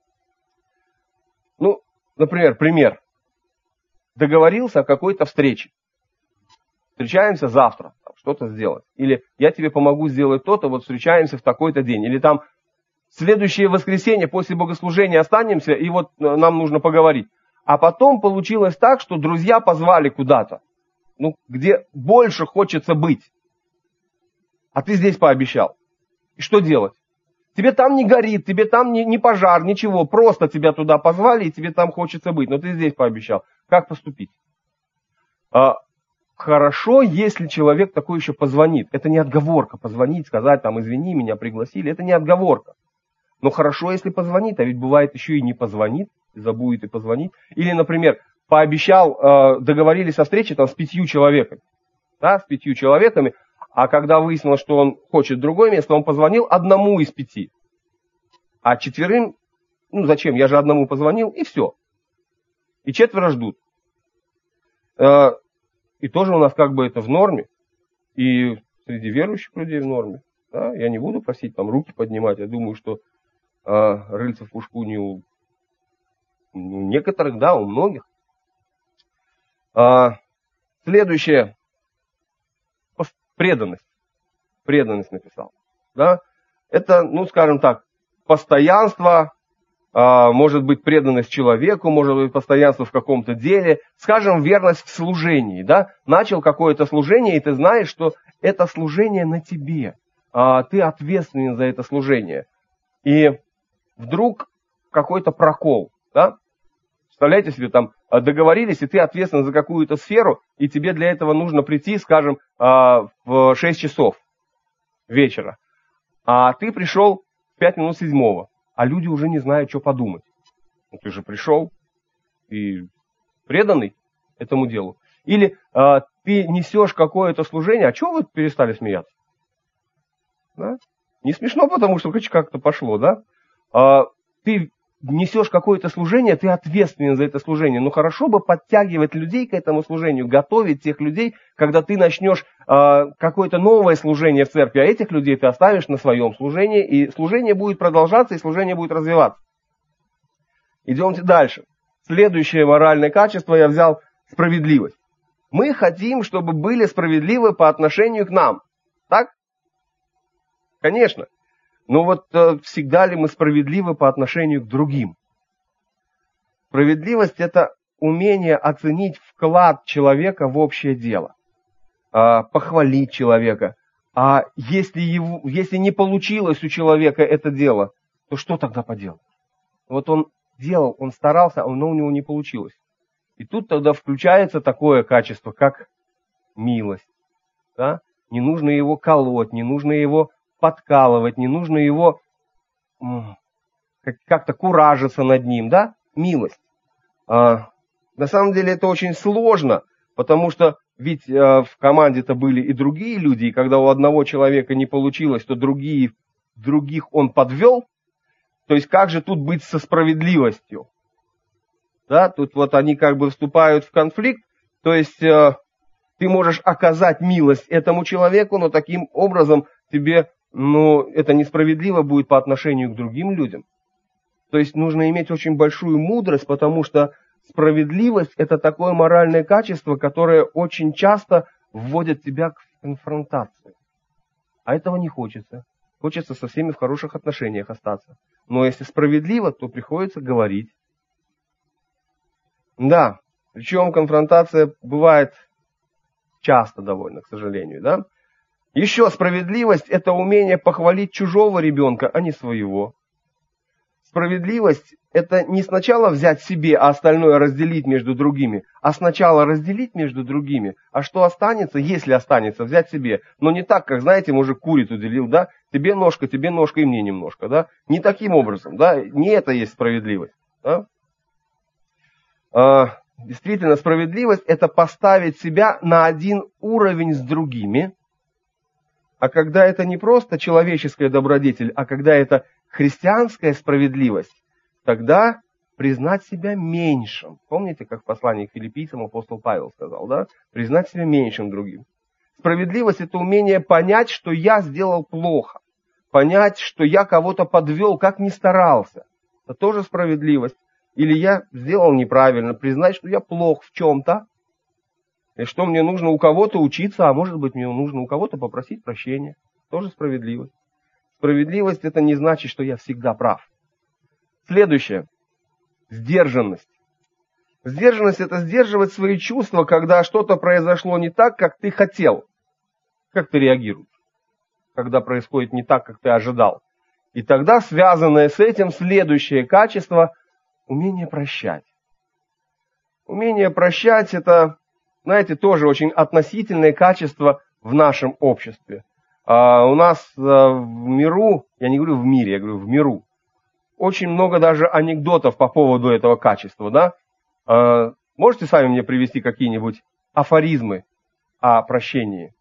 Ну, например, пример. Договорился о какой-то встрече. Встречаемся завтра, что-то сделать. Или я тебе помогу сделать то-то, вот встречаемся в такой-то день. Или там следующее воскресенье после богослужения останемся, и вот нам нужно поговорить. А потом получилось так, что друзья позвали куда-то, ну, где больше хочется быть. А ты здесь пообещал. И что делать? Тебе там не горит, тебе там не, не пожар, ничего. Просто тебя туда позвали, и тебе там хочется быть. Но ты здесь пообещал. Как поступить? А, хорошо, если человек такой еще позвонит. Это не отговорка. Позвонить, сказать, там, извини, меня пригласили. Это не отговорка. Но хорошо, если позвонит, а ведь бывает еще и не позвонит, забудет и позвонить. Или, например, пообещал, договорились о встрече там, с пятью человеками. Да, с пятью человеками, а когда выяснилось, что он хочет другое место, он позвонил одному из пяти. А четверым, ну зачем, я же одному позвонил, и все. И четверо ждут. И тоже у нас как бы это в норме, и среди верующих людей в норме. Да? Я не буду просить там руки поднимать, я думаю, что А, рыльца в пушку не у, у некоторых, да, у многих. А, следующее. Преданность. Преданность написал. Да? Это, ну, скажем так, постоянство, а, может быть преданность человеку, может быть постоянство в каком-то деле, скажем, верность в служении. Да? Начал какое-то служение, и ты знаешь, что это служение на тебе. А, ты ответственен за это служение. И вдруг какой-то прокол, да? Представляете себе, там договорились, и ты ответственен за какую-то сферу, и тебе для этого нужно прийти, скажем, в шесть часов вечера. А ты пришел в пять минут седьмого, а люди уже не знают, что подумать. Ну, ты же пришел и преданный этому делу. Или ты несешь какое-то служение, а чего вы перестали смеяться? Да? Не смешно, потому что хоть как-то пошло, да? А, ты несешь какое-то служение, ты ответственен за это служение. Но хорошо бы подтягивать людей к этому служению, готовить тех людей, когда ты начнешь а, какое-то новое служение в церкви, а этих людей ты оставишь на своем служении, и служение будет продолжаться, и служение будет развиваться. Идемте дальше. Следующее моральное качество я взял справедливость. Мы хотим, чтобы были справедливы по отношению к нам. Так? Конечно. Но вот э, всегда ли мы справедливы по отношению к другим? Справедливость – это умение оценить вклад человека в общее дело, э, похвалить человека. А если, его, если не получилось у человека это дело, то что тогда поделать? Вот он делал, он старался, но у него не получилось. И тут тогда включается такое качество, как милость. Да? Не нужно его колоть, не нужно его подкалывать, не нужно его как-то куражиться над ним, да? Милость. А, на самом деле это очень сложно, потому что ведь а, в команде-то были и другие люди, и когда у одного человека не получилось, то другие, других он подвел. То есть как же тут быть со справедливостью? Да? Тут вот они как бы вступают в конфликт, То есть э, ты можешь оказать милость этому человеку, но таким образом тебе, ну, это несправедливо будет по отношению к другим людям. То есть нужно иметь очень большую мудрость, потому что справедливость – это такое моральное качество, которое очень часто вводит тебя в конфронтацию. А этого не хочется. Хочется со всеми в хороших отношениях остаться. Но если справедливо, то приходится говорить. Да, причем конфронтация бывает часто довольно, к сожалению. Да? Еще справедливость – это умение похвалить чужого ребенка, а не своего. Справедливость – это не сначала взять себе, а остальное разделить между другими, а сначала разделить между другими, а что останется, если останется, взять себе. Но не так, как, знаете, мужик курицу делил, да, тебе ножка, тебе ножка и мне немножко, да. Не таким образом, да, не это есть справедливость. Да? А, действительно, справедливость – это поставить себя на один уровень с другими. А когда это не просто человеческая добродетель, а когда это христианская справедливость, тогда признать себя меньшим. Помните, как в послании к филиппийцам апостол Павел сказал, да? Признать себя меньшим другим. Справедливость – это умение понять, что я сделал плохо. Понять, что я кого-то подвел, как ни старался. Это тоже справедливость. Или я сделал неправильно. Признать, что я плох в чем-то. И что мне нужно у кого-то учиться, а может быть мне нужно у кого-то попросить прощения. Тоже справедливость. Справедливость – это не значит, что я всегда прав. Следующее. Сдержанность. Сдержанность – это сдерживать свои чувства, когда что-то произошло не так, как ты хотел. Как ты реагируешь, когда происходит не так, как ты ожидал. И тогда связанное с этим следующее качество – умение прощать. Умение прощать – это, знаете, тоже очень относительное качество в нашем обществе. А у нас в миру, я не говорю в мире, я говорю в миру, очень много даже анекдотов по поводу этого качества, да? А можете сами мне привести какие-нибудь афоризмы о прощении?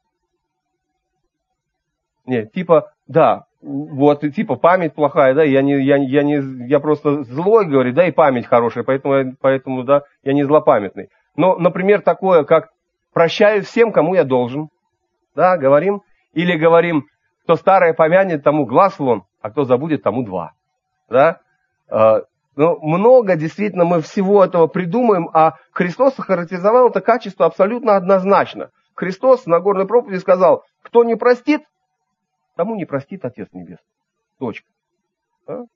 Нет, типа, да, вот, типа память плохая, да, я не, я, я не, я просто злой, говорю, да, и память хорошая, поэтому, поэтому, да, я не злопамятный. Но, например, такое, как прощаю всем, кому я должен, да, говорим. Или говорим, кто старое помянет, тому глаз вон, а кто забудет, тому два. Да? Ну, много действительно мы всего этого придумаем, а Христос охарактеризовал это качество абсолютно однозначно. Христос на Нагорной проповеди сказал, кто не простит, тому не простит Отец Небесный. Точка. Да?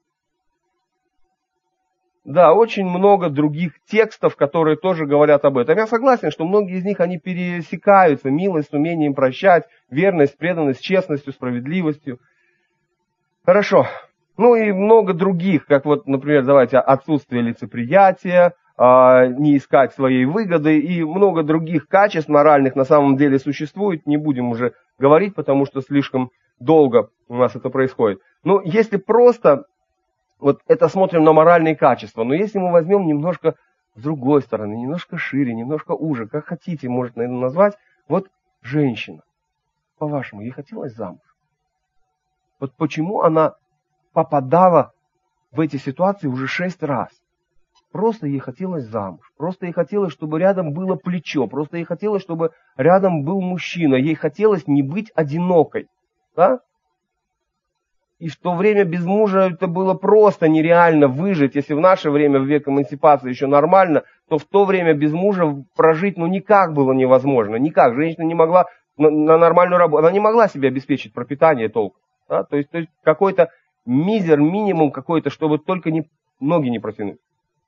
Да, очень много других текстов, которые тоже говорят об этом. Я согласен, что многие из них, они пересекаются. Милость с умением прощать, верность, преданность, честностью, справедливостью. Хорошо. Ну и много других, как вот, например, давайте, отсутствие лицеприятия, не искать своей выгоды и много других качеств моральных на самом деле существует. Не будем уже говорить, потому что слишком долго у нас это происходит. Но если просто... Вот это смотрим на моральные качества. Но если мы возьмем немножко с другой стороны, немножко шире, немножко уже, как хотите, может, наверное, назвать, вот женщина, по-вашему, ей хотелось замуж? Вот почему она попадала в эти ситуации уже шесть раз? Просто ей хотелось замуж. Просто ей хотелось, чтобы рядом было плечо. Просто ей хотелось, чтобы рядом был мужчина. Ей хотелось не быть одинокой. Да? И в то время без мужа это было просто нереально выжить. Если в наше время, в век эмансипации, еще нормально, то в то время без мужа прожить ну никак было невозможно. Никак. Женщина не могла на, на нормальную работу, она не могла себе обеспечить пропитание толком. Да? То есть, то есть какой-то мизер, минимум какой-то, чтобы только не, ноги не протянуть.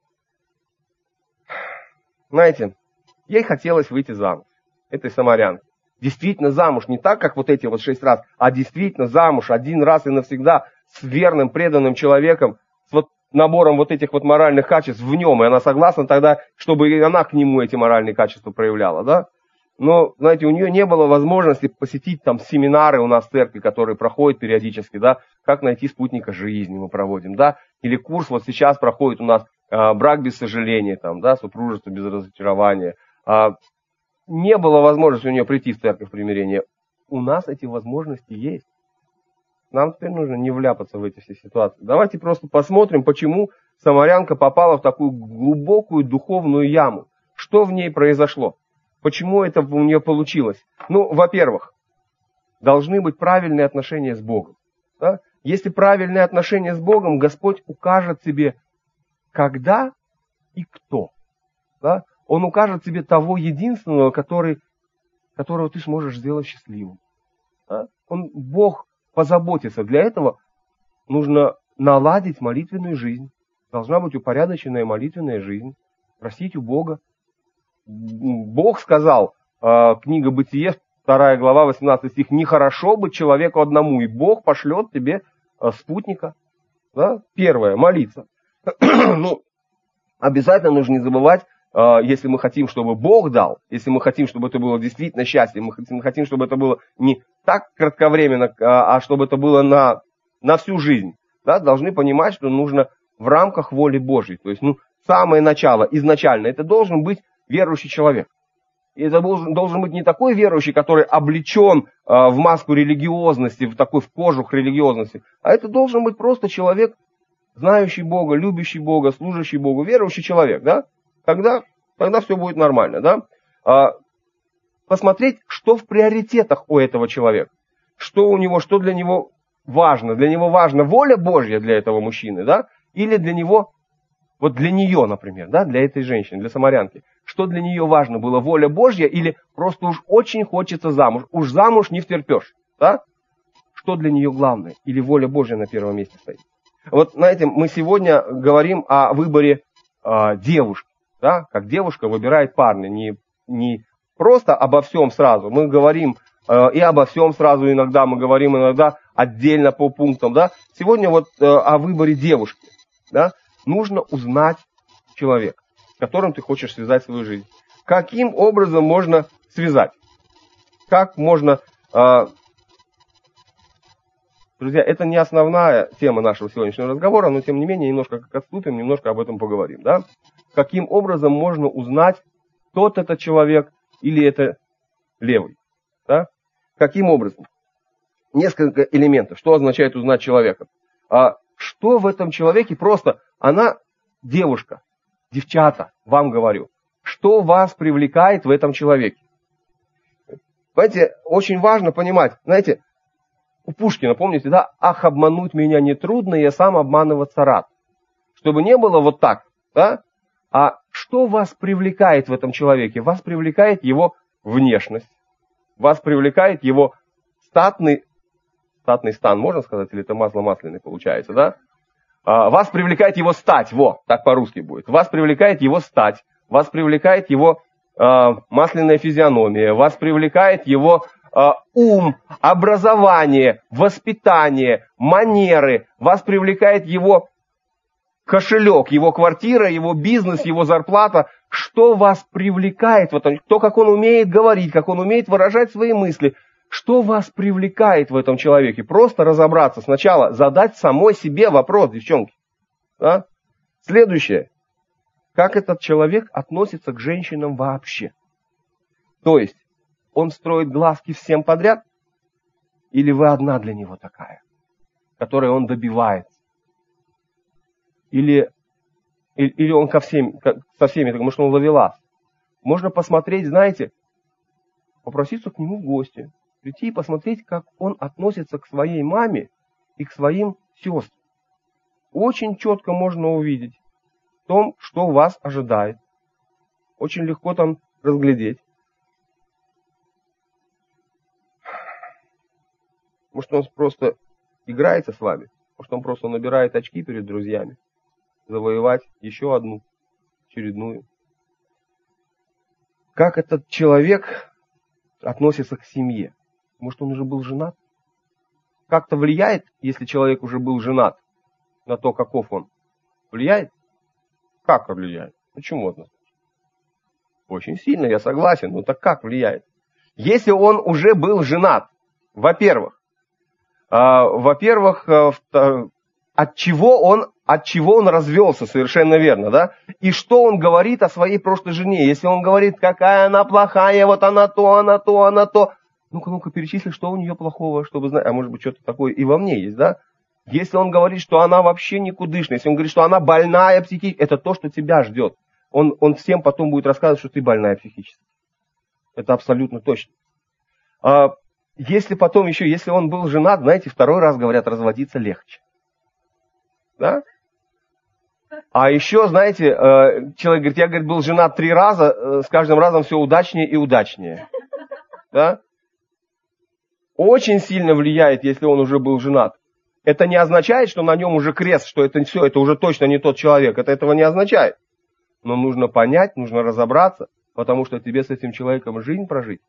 Знаете, ей хотелось выйти замуж, этой самарянке. Действительно замуж, не так, как вот эти вот шесть раз, а действительно замуж один раз и навсегда с верным, преданным человеком, с вот набором вот этих вот моральных качеств в нем. И она согласна тогда, чтобы и она к нему эти моральные качества проявляла, да? Но, знаете, у нее не было возможности посетить там семинары у нас в церкви, которые проходят периодически, да? Как найти спутника жизни мы проводим, да? Или курс вот сейчас проходит у нас э, брак без сожаления, там, да, супружество без разочарования. Э, Не было возможности у нее прийти в церковь примирения. У нас эти возможности есть. Нам теперь нужно не вляпаться в эти все ситуации. Давайте просто посмотрим, почему самарянка попала в такую глубокую духовную яму. Что в ней произошло? Почему это у нее получилось? Ну, во-первых, должны быть правильные отношения с Богом. Да? Если правильные отношения с Богом, Господь укажет тебе, когда и кто. Да? Он укажет тебе того единственного, который, которого ты сможешь сделать счастливым. Да? Он, Бог позаботится. Для этого нужно наладить молитвенную жизнь. Должна быть упорядоченная молитвенная жизнь. Просить у Бога. Бог сказал, э, книга Бытие, вторая глава, восемнадцатый стих, нехорошо быть человеку одному, и Бог пошлет тебе э, спутника. Да? Первое, молиться. Ну, обязательно нужно не забывать, э, если мы хотим, чтобы Бог дал, если мы хотим, чтобы это было действительно счастье, мы хотим, мы хотим чтобы это было не так кратковременно, а, а чтобы это было на, на всю жизнь, да? Должны понимать, что нужно в рамках воли Божьей. То есть, ну, самое начало, изначально, это должен быть верующий человек. И это должен, должен быть не такой верующий, который облечен э, в маску религиозности, в такой в кожух религиозности, а это должен быть просто человек, знающий Бога, любящий Бога, служащий Богу, верующий человек, да? Тогда, тогда все будет нормально, да? А, посмотреть, что в приоритетах у этого человека, что у него, что для него важно. Для него важна воля Божья для этого мужчины, да? Или для него, вот для нее, например, да, для этой женщины, для самарянки, что для нее важно было, воля Божья или просто уж очень хочется замуж, уж замуж не втерпешь, да? Что для нее главное, или воля Божья на первом месте стоит. Вот, знаете, мы сегодня говорим о выборе э, девушки, да, как девушка выбирает парня, не, не просто обо всем сразу, мы говорим э, и обо всем сразу иногда, мы говорим иногда отдельно по пунктам, да. Сегодня вот э, о выборе девушки, да, нужно узнать человека, с которым ты хочешь связать свою жизнь. Каким образом можно связать? Как можно... Э, Друзья, это не основная тема нашего сегодняшнего разговора, но тем не менее немножко как отступим, немножко об этом поговорим. Да? Каким образом можно узнать, тот это человек или это левый? Да? Каким образом? Несколько элементов. Что означает узнать человека? А что в этом человеке просто, она девушка, девчата, вам говорю. Что вас привлекает в этом человеке? Понимаете, очень важно понимать, знаете, у Пушкина, помните, да? Ах, обмануть меня нетрудно, я сам обманываться рад. Чтобы не было вот так, да? А что вас привлекает в этом человеке? Вас привлекает его внешность. Вас привлекает его статный, статный стан, можно сказать, или это масло масляное получается, да? А, вас привлекает его стать, во, так по-русски будет. Вас привлекает его стать. Вас привлекает его а, масляная физиономия. Вас привлекает его... ум, образование, воспитание, манеры, вас привлекает его кошелек, его квартира, его бизнес, его зарплата. Что вас привлекает в этом? То, как он умеет говорить, как он умеет выражать свои мысли. Что вас привлекает в этом человеке? Просто разобраться сначала, задать самой себе вопрос, девчонки. Да? Следующее. Как этот человек относится к женщинам вообще? То есть, он строит глазки всем подряд? Или вы одна для него такая, которой он добивается? Или, или, или он ко всем, со всеми, потому что он ловелас? Можно посмотреть, знаете, попроситься к нему в гости, прийти и посмотреть, как он относится к своей маме и к своим сестрам. Очень четко можно увидеть в том, что вас ожидает. Очень легко там разглядеть. Может, он просто играется с вами? Может, он просто набирает очки перед друзьями? Завоевать еще одну, очередную. Как этот человек относится к семье? Может, он уже был женат? Как-то влияет, если человек уже был женат, на то, каков он? Влияет? Как влияет? Почему однозначно? Очень сильно, я согласен, но так как влияет? Если он уже был женат, во-первых, Во-первых, от чего он, от чего он развелся, совершенно верно, да? И что он говорит о своей прошлой жене? Если он говорит, какая она плохая, вот она то, она то, она то. Ну-ка, ну-ка, перечисли, что у нее плохого, чтобы знать. А может быть, что-то такое и во мне есть, да? Если он говорит, что она вообще никудышная, если он говорит, что она больная психически, это то, что тебя ждет. он, он всем потом будет рассказывать, что ты больная психически. Это абсолютно точно. А если потом еще, если он был женат, знаете, второй раз, говорят, разводиться легче. Да? А еще, знаете, человек говорит, я, говорит, был женат три раза, с каждым разом все удачнее и удачнее. Да? Очень сильно влияет, если он уже был женат. Это не означает, что на нем уже крест, что это все, это уже точно не тот человек. Это этого не означает. Но нужно понять, нужно разобраться, потому что тебе с этим человеком жизнь прожить.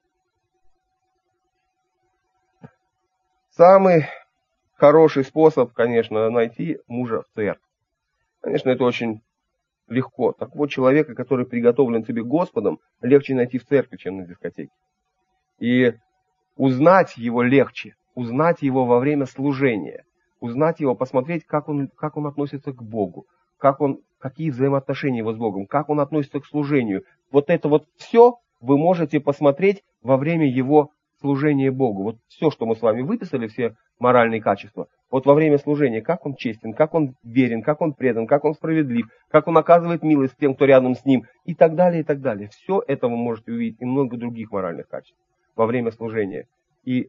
Самый хороший способ, конечно, найти мужа в церкви. Конечно, это очень легко. Так вот, человека, который приготовлен тебе Господом, легче найти в церкви, чем на дискотеке. И узнать его легче, узнать его во время служения, узнать его, посмотреть, как он, как он относится к Богу, как он, какие взаимоотношения его с Богом, как он относится к служению. Вот это вот все вы можете посмотреть во время его служения Богу. Вот все, что мы с вами выписали, все моральные качества, вот во время служения, как он честен, как он верен, как он предан, как он справедлив, как он оказывает милость тем, кто рядом с ним, и так далее, и так далее. Все это вы можете увидеть, и много других моральных качеств во время служения. И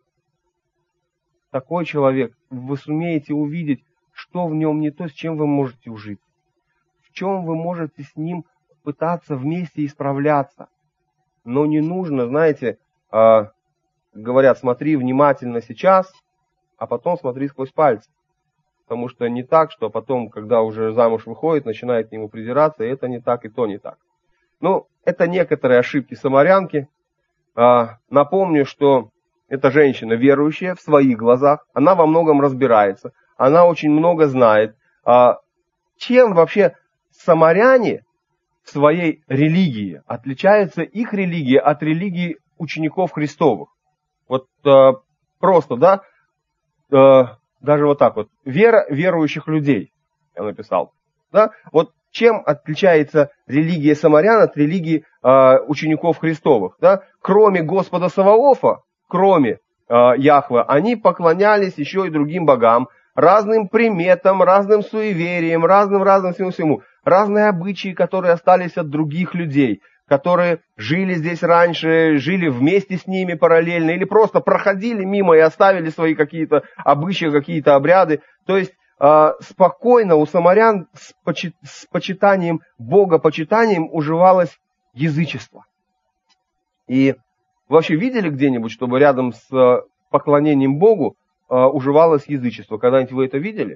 такой человек, вы сумеете увидеть, что в нем не то, с чем вы можете ужить, в чем вы можете с ним пытаться вместе исправляться. Но не нужно, знаете, э, говорят, смотри внимательно сейчас, а потом смотри сквозь пальцы. Потому что не так, что потом, когда уже замуж выходит, начинает к нему придираться, и это не так, и то не так. Ну, это некоторые ошибки самарянки. Э, напомню, что эта женщина верующая в своих глазах, она во многом разбирается, она очень много знает. Э, чем вообще самаряне в своей религии отличаются, их религия от религии учеников Христовых? Вот э, просто, да, э, даже вот так вот. Вера верующих людей, я написал. Да? Вот чем отличается религия самарян от религии э, учеников Христовых? Да? Кроме Господа Саваофа, кроме э, Яхве, они поклонялись еще и другим богам, разным приметам, разным суевериям, разным-разным всему-всему. Разные обычаи, которые остались от других людей, которые жили здесь раньше, жили вместе с ними параллельно, или просто проходили мимо и оставили свои какие-то обычаи, какие-то обряды. То есть э, спокойно у самарян с, почит, с почитанием Бога, почитанием уживалось язычество. И вообще видели где-нибудь, чтобы рядом с поклонением Богу э, уживалось язычество? Когда-нибудь вы это видели?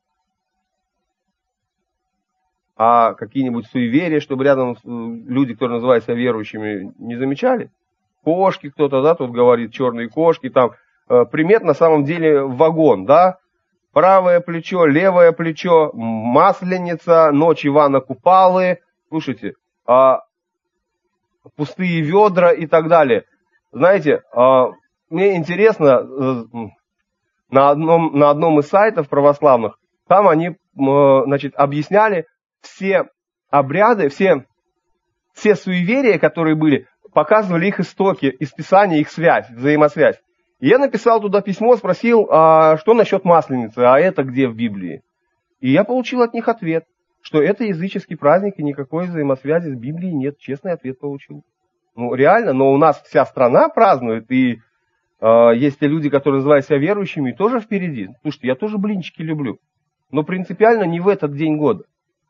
А какие-нибудь суеверия, чтобы рядом люди, которые называют себя верующими, не замечали? Кошки кто-то, да, тут говорит, черные кошки, там э, примет на самом деле вагон, да, правое плечо, левое плечо, масленица, ночь Ивана Купалы, слушайте, э, пустые ведра и так далее. Знаете, э, мне интересно, э, на одном, на одном из сайтов православных, там они, э, значит, объясняли, все обряды, все, все суеверия, которые были, показывали их истоки, из Писания, их связь, взаимосвязь. И я написал туда письмо, спросил, а что насчет масленицы, а это где в Библии? И я получил от них ответ, что это языческий праздник, и никакой взаимосвязи с Библией нет. Честный ответ получил. Ну, реально, но у нас вся страна празднует, и э, есть те люди, которые называют себя верующими, и тоже впереди. Слушайте, я тоже блинчики люблю, но принципиально не в этот день года.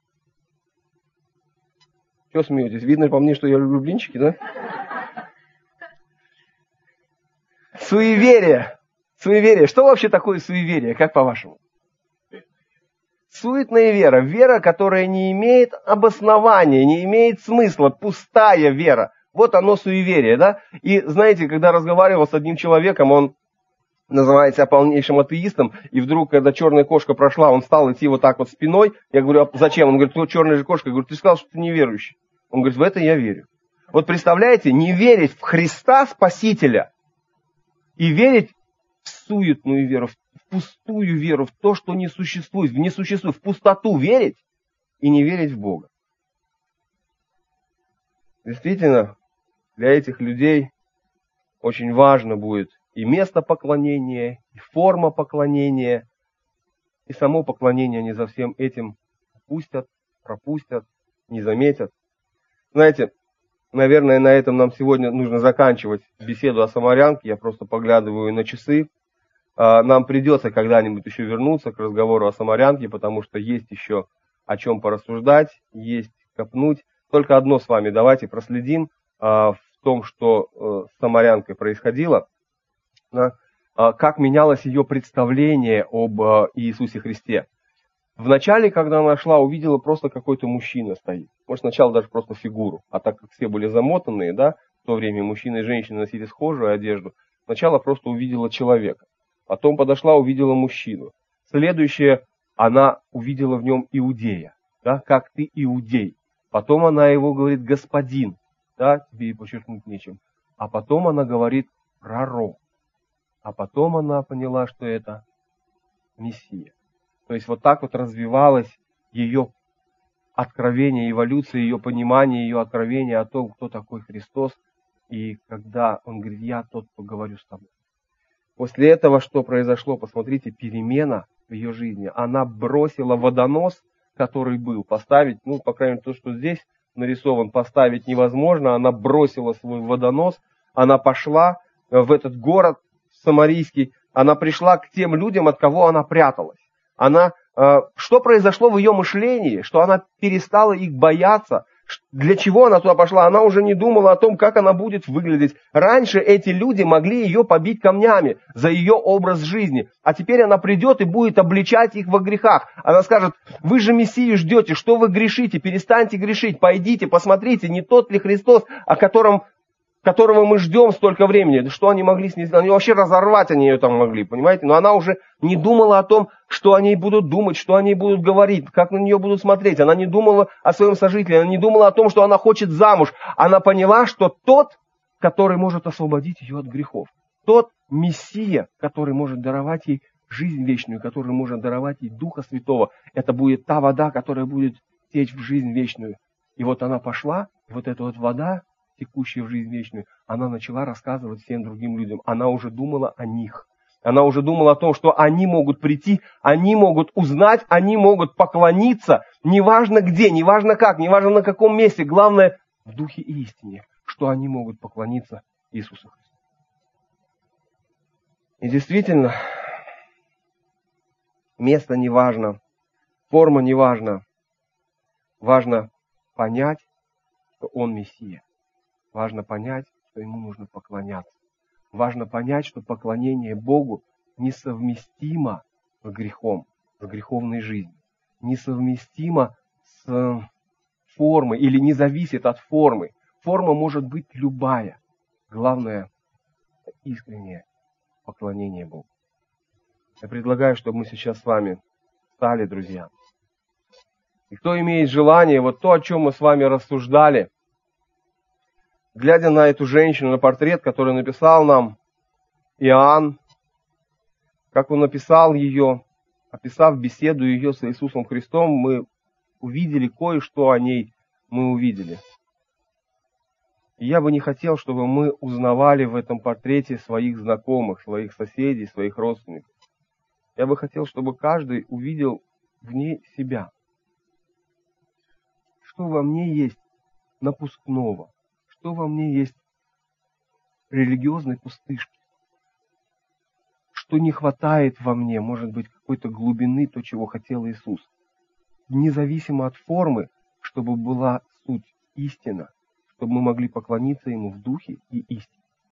Чего смеетесь? Видно по мне, что я люблю блинчики, да? Суеверие. Суеверие. Что вообще такое суеверие? Как по-вашему? Суетная вера. Вера, которая не имеет обоснования, не имеет смысла. Пустая вера. Вот оно суеверие, да? И знаете, когда разговаривал с одним человеком, он называет себя полнейшим атеистом, и вдруг, когда черная кошка прошла, он стал идти вот так вот спиной. Я говорю, а зачем? Он говорит, ну, черная же кошка. Я говорю, ты сказал, что ты неверующий. Он говорит, в это я верю. Вот представляете, не верить в Христа Спасителя и верить в суетную веру, в пустую веру, в то, что не существует, в несуществует, в пустоту верить и не верить в Бога. Действительно, для этих людей очень важно будет и место поклонения, и форма поклонения, и само поклонение они за всем этим пустят, пропустят, не заметят. Знаете, наверное, на этом нам сегодня нужно заканчивать беседу о самарянке. Я просто поглядываю на часы. Нам придется когда-нибудь еще вернуться к разговору о самарянке, потому что есть еще о чем порассуждать, есть копнуть. Только одно с вами давайте проследим в том, что с самарянкой происходило, как менялось ее представление об Иисусе Христе. Вначале, когда она шла, увидела просто какой-то мужчина стоит. Может, сначала даже просто фигуру. А так как все были замотанные, да, в то время мужчины и женщины носили схожую одежду, сначала просто увидела человека. Потом подошла, увидела мужчину. Следующее, она увидела в нем иудея. Да, как ты иудей. Потом она его говорит господин. Да, тебе и подчеркнуть нечем. А потом она говорит пророк. А потом она поняла, что это Мессия. То есть вот так вот развивалось ее откровение, эволюция, ее понимание, ее откровение о том, кто такой Христос. И когда он говорит, я тот, кто говорю с тобой. После этого что произошло? Посмотрите, перемена в ее жизни. Она бросила водонос, который был, поставить, ну, по крайней мере, то, что здесь нарисован, поставить невозможно. Она бросила свой водонос, она пошла в этот город самарийский, она пришла к тем людям, от кого она пряталась. Она, э, что произошло в ее мышлении, что она перестала их бояться. Для чего она туда пошла? Она уже не думала о том, как она будет выглядеть. Раньше эти люди могли ее побить камнями за ее образ жизни. А теперь она придет и будет обличать их во грехах. Она скажет, вы же Мессию ждете, что вы грешите? Перестаньте грешить, пойдите, посмотрите, не тот ли Христос, о котором... которого мы ждем столько времени, что они могли с ней сделать, они вообще разорвать они ее там могли, понимаете, но она уже не думала о том, что они будут думать, что они будут говорить, как на нее будут смотреть, она не думала о своем сожителе, она не думала о том, что она хочет замуж, она поняла, что тот, который может освободить ее от грехов, тот Мессия, который может даровать ей жизнь вечную, который может даровать ей Духа Святого, это будет та вода, которая будет течь в жизнь вечную. И вот она пошла, и вот эта вот вода, текущая в жизнь вечную, она начала рассказывать всем другим людям. Она уже думала о них. Она уже думала о том, что они могут прийти, они могут узнать, они могут поклониться, неважно где, неважно как, неважно на каком месте, главное в духе и истине, что они могут поклониться Иисусу Христу. И действительно, место не важно, форма не важна, важно понять, что Он Мессия. Важно понять, что ему нужно поклоняться. Важно понять, что поклонение Богу несовместимо с грехом, с греховной жизнью. Несовместимо с формой или не зависит от формы. Форма может быть любая. Главное – искреннее поклонение Богу. Я предлагаю, чтобы мы сейчас с вами встали, друзья. И кто имеет желание, вот то, о чем мы с вами рассуждали, глядя на эту женщину, на портрет, который написал нам Иоанн, как он написал ее, описав беседу ее с Иисусом Христом, мы увидели кое-что о ней, мы увидели. И я бы не хотел, чтобы мы узнавали в этом портрете своих знакомых, своих соседей, своих родственников. Я бы хотел, чтобы каждый увидел в ней себя. Что во мне есть напускного? Что во мне есть религиозной пустышки? Что не хватает во мне, может быть, какой-то глубины, то, чего хотел Иисус? Независимо от формы, чтобы была суть истина, чтобы мы могли поклониться Ему в духе и истине.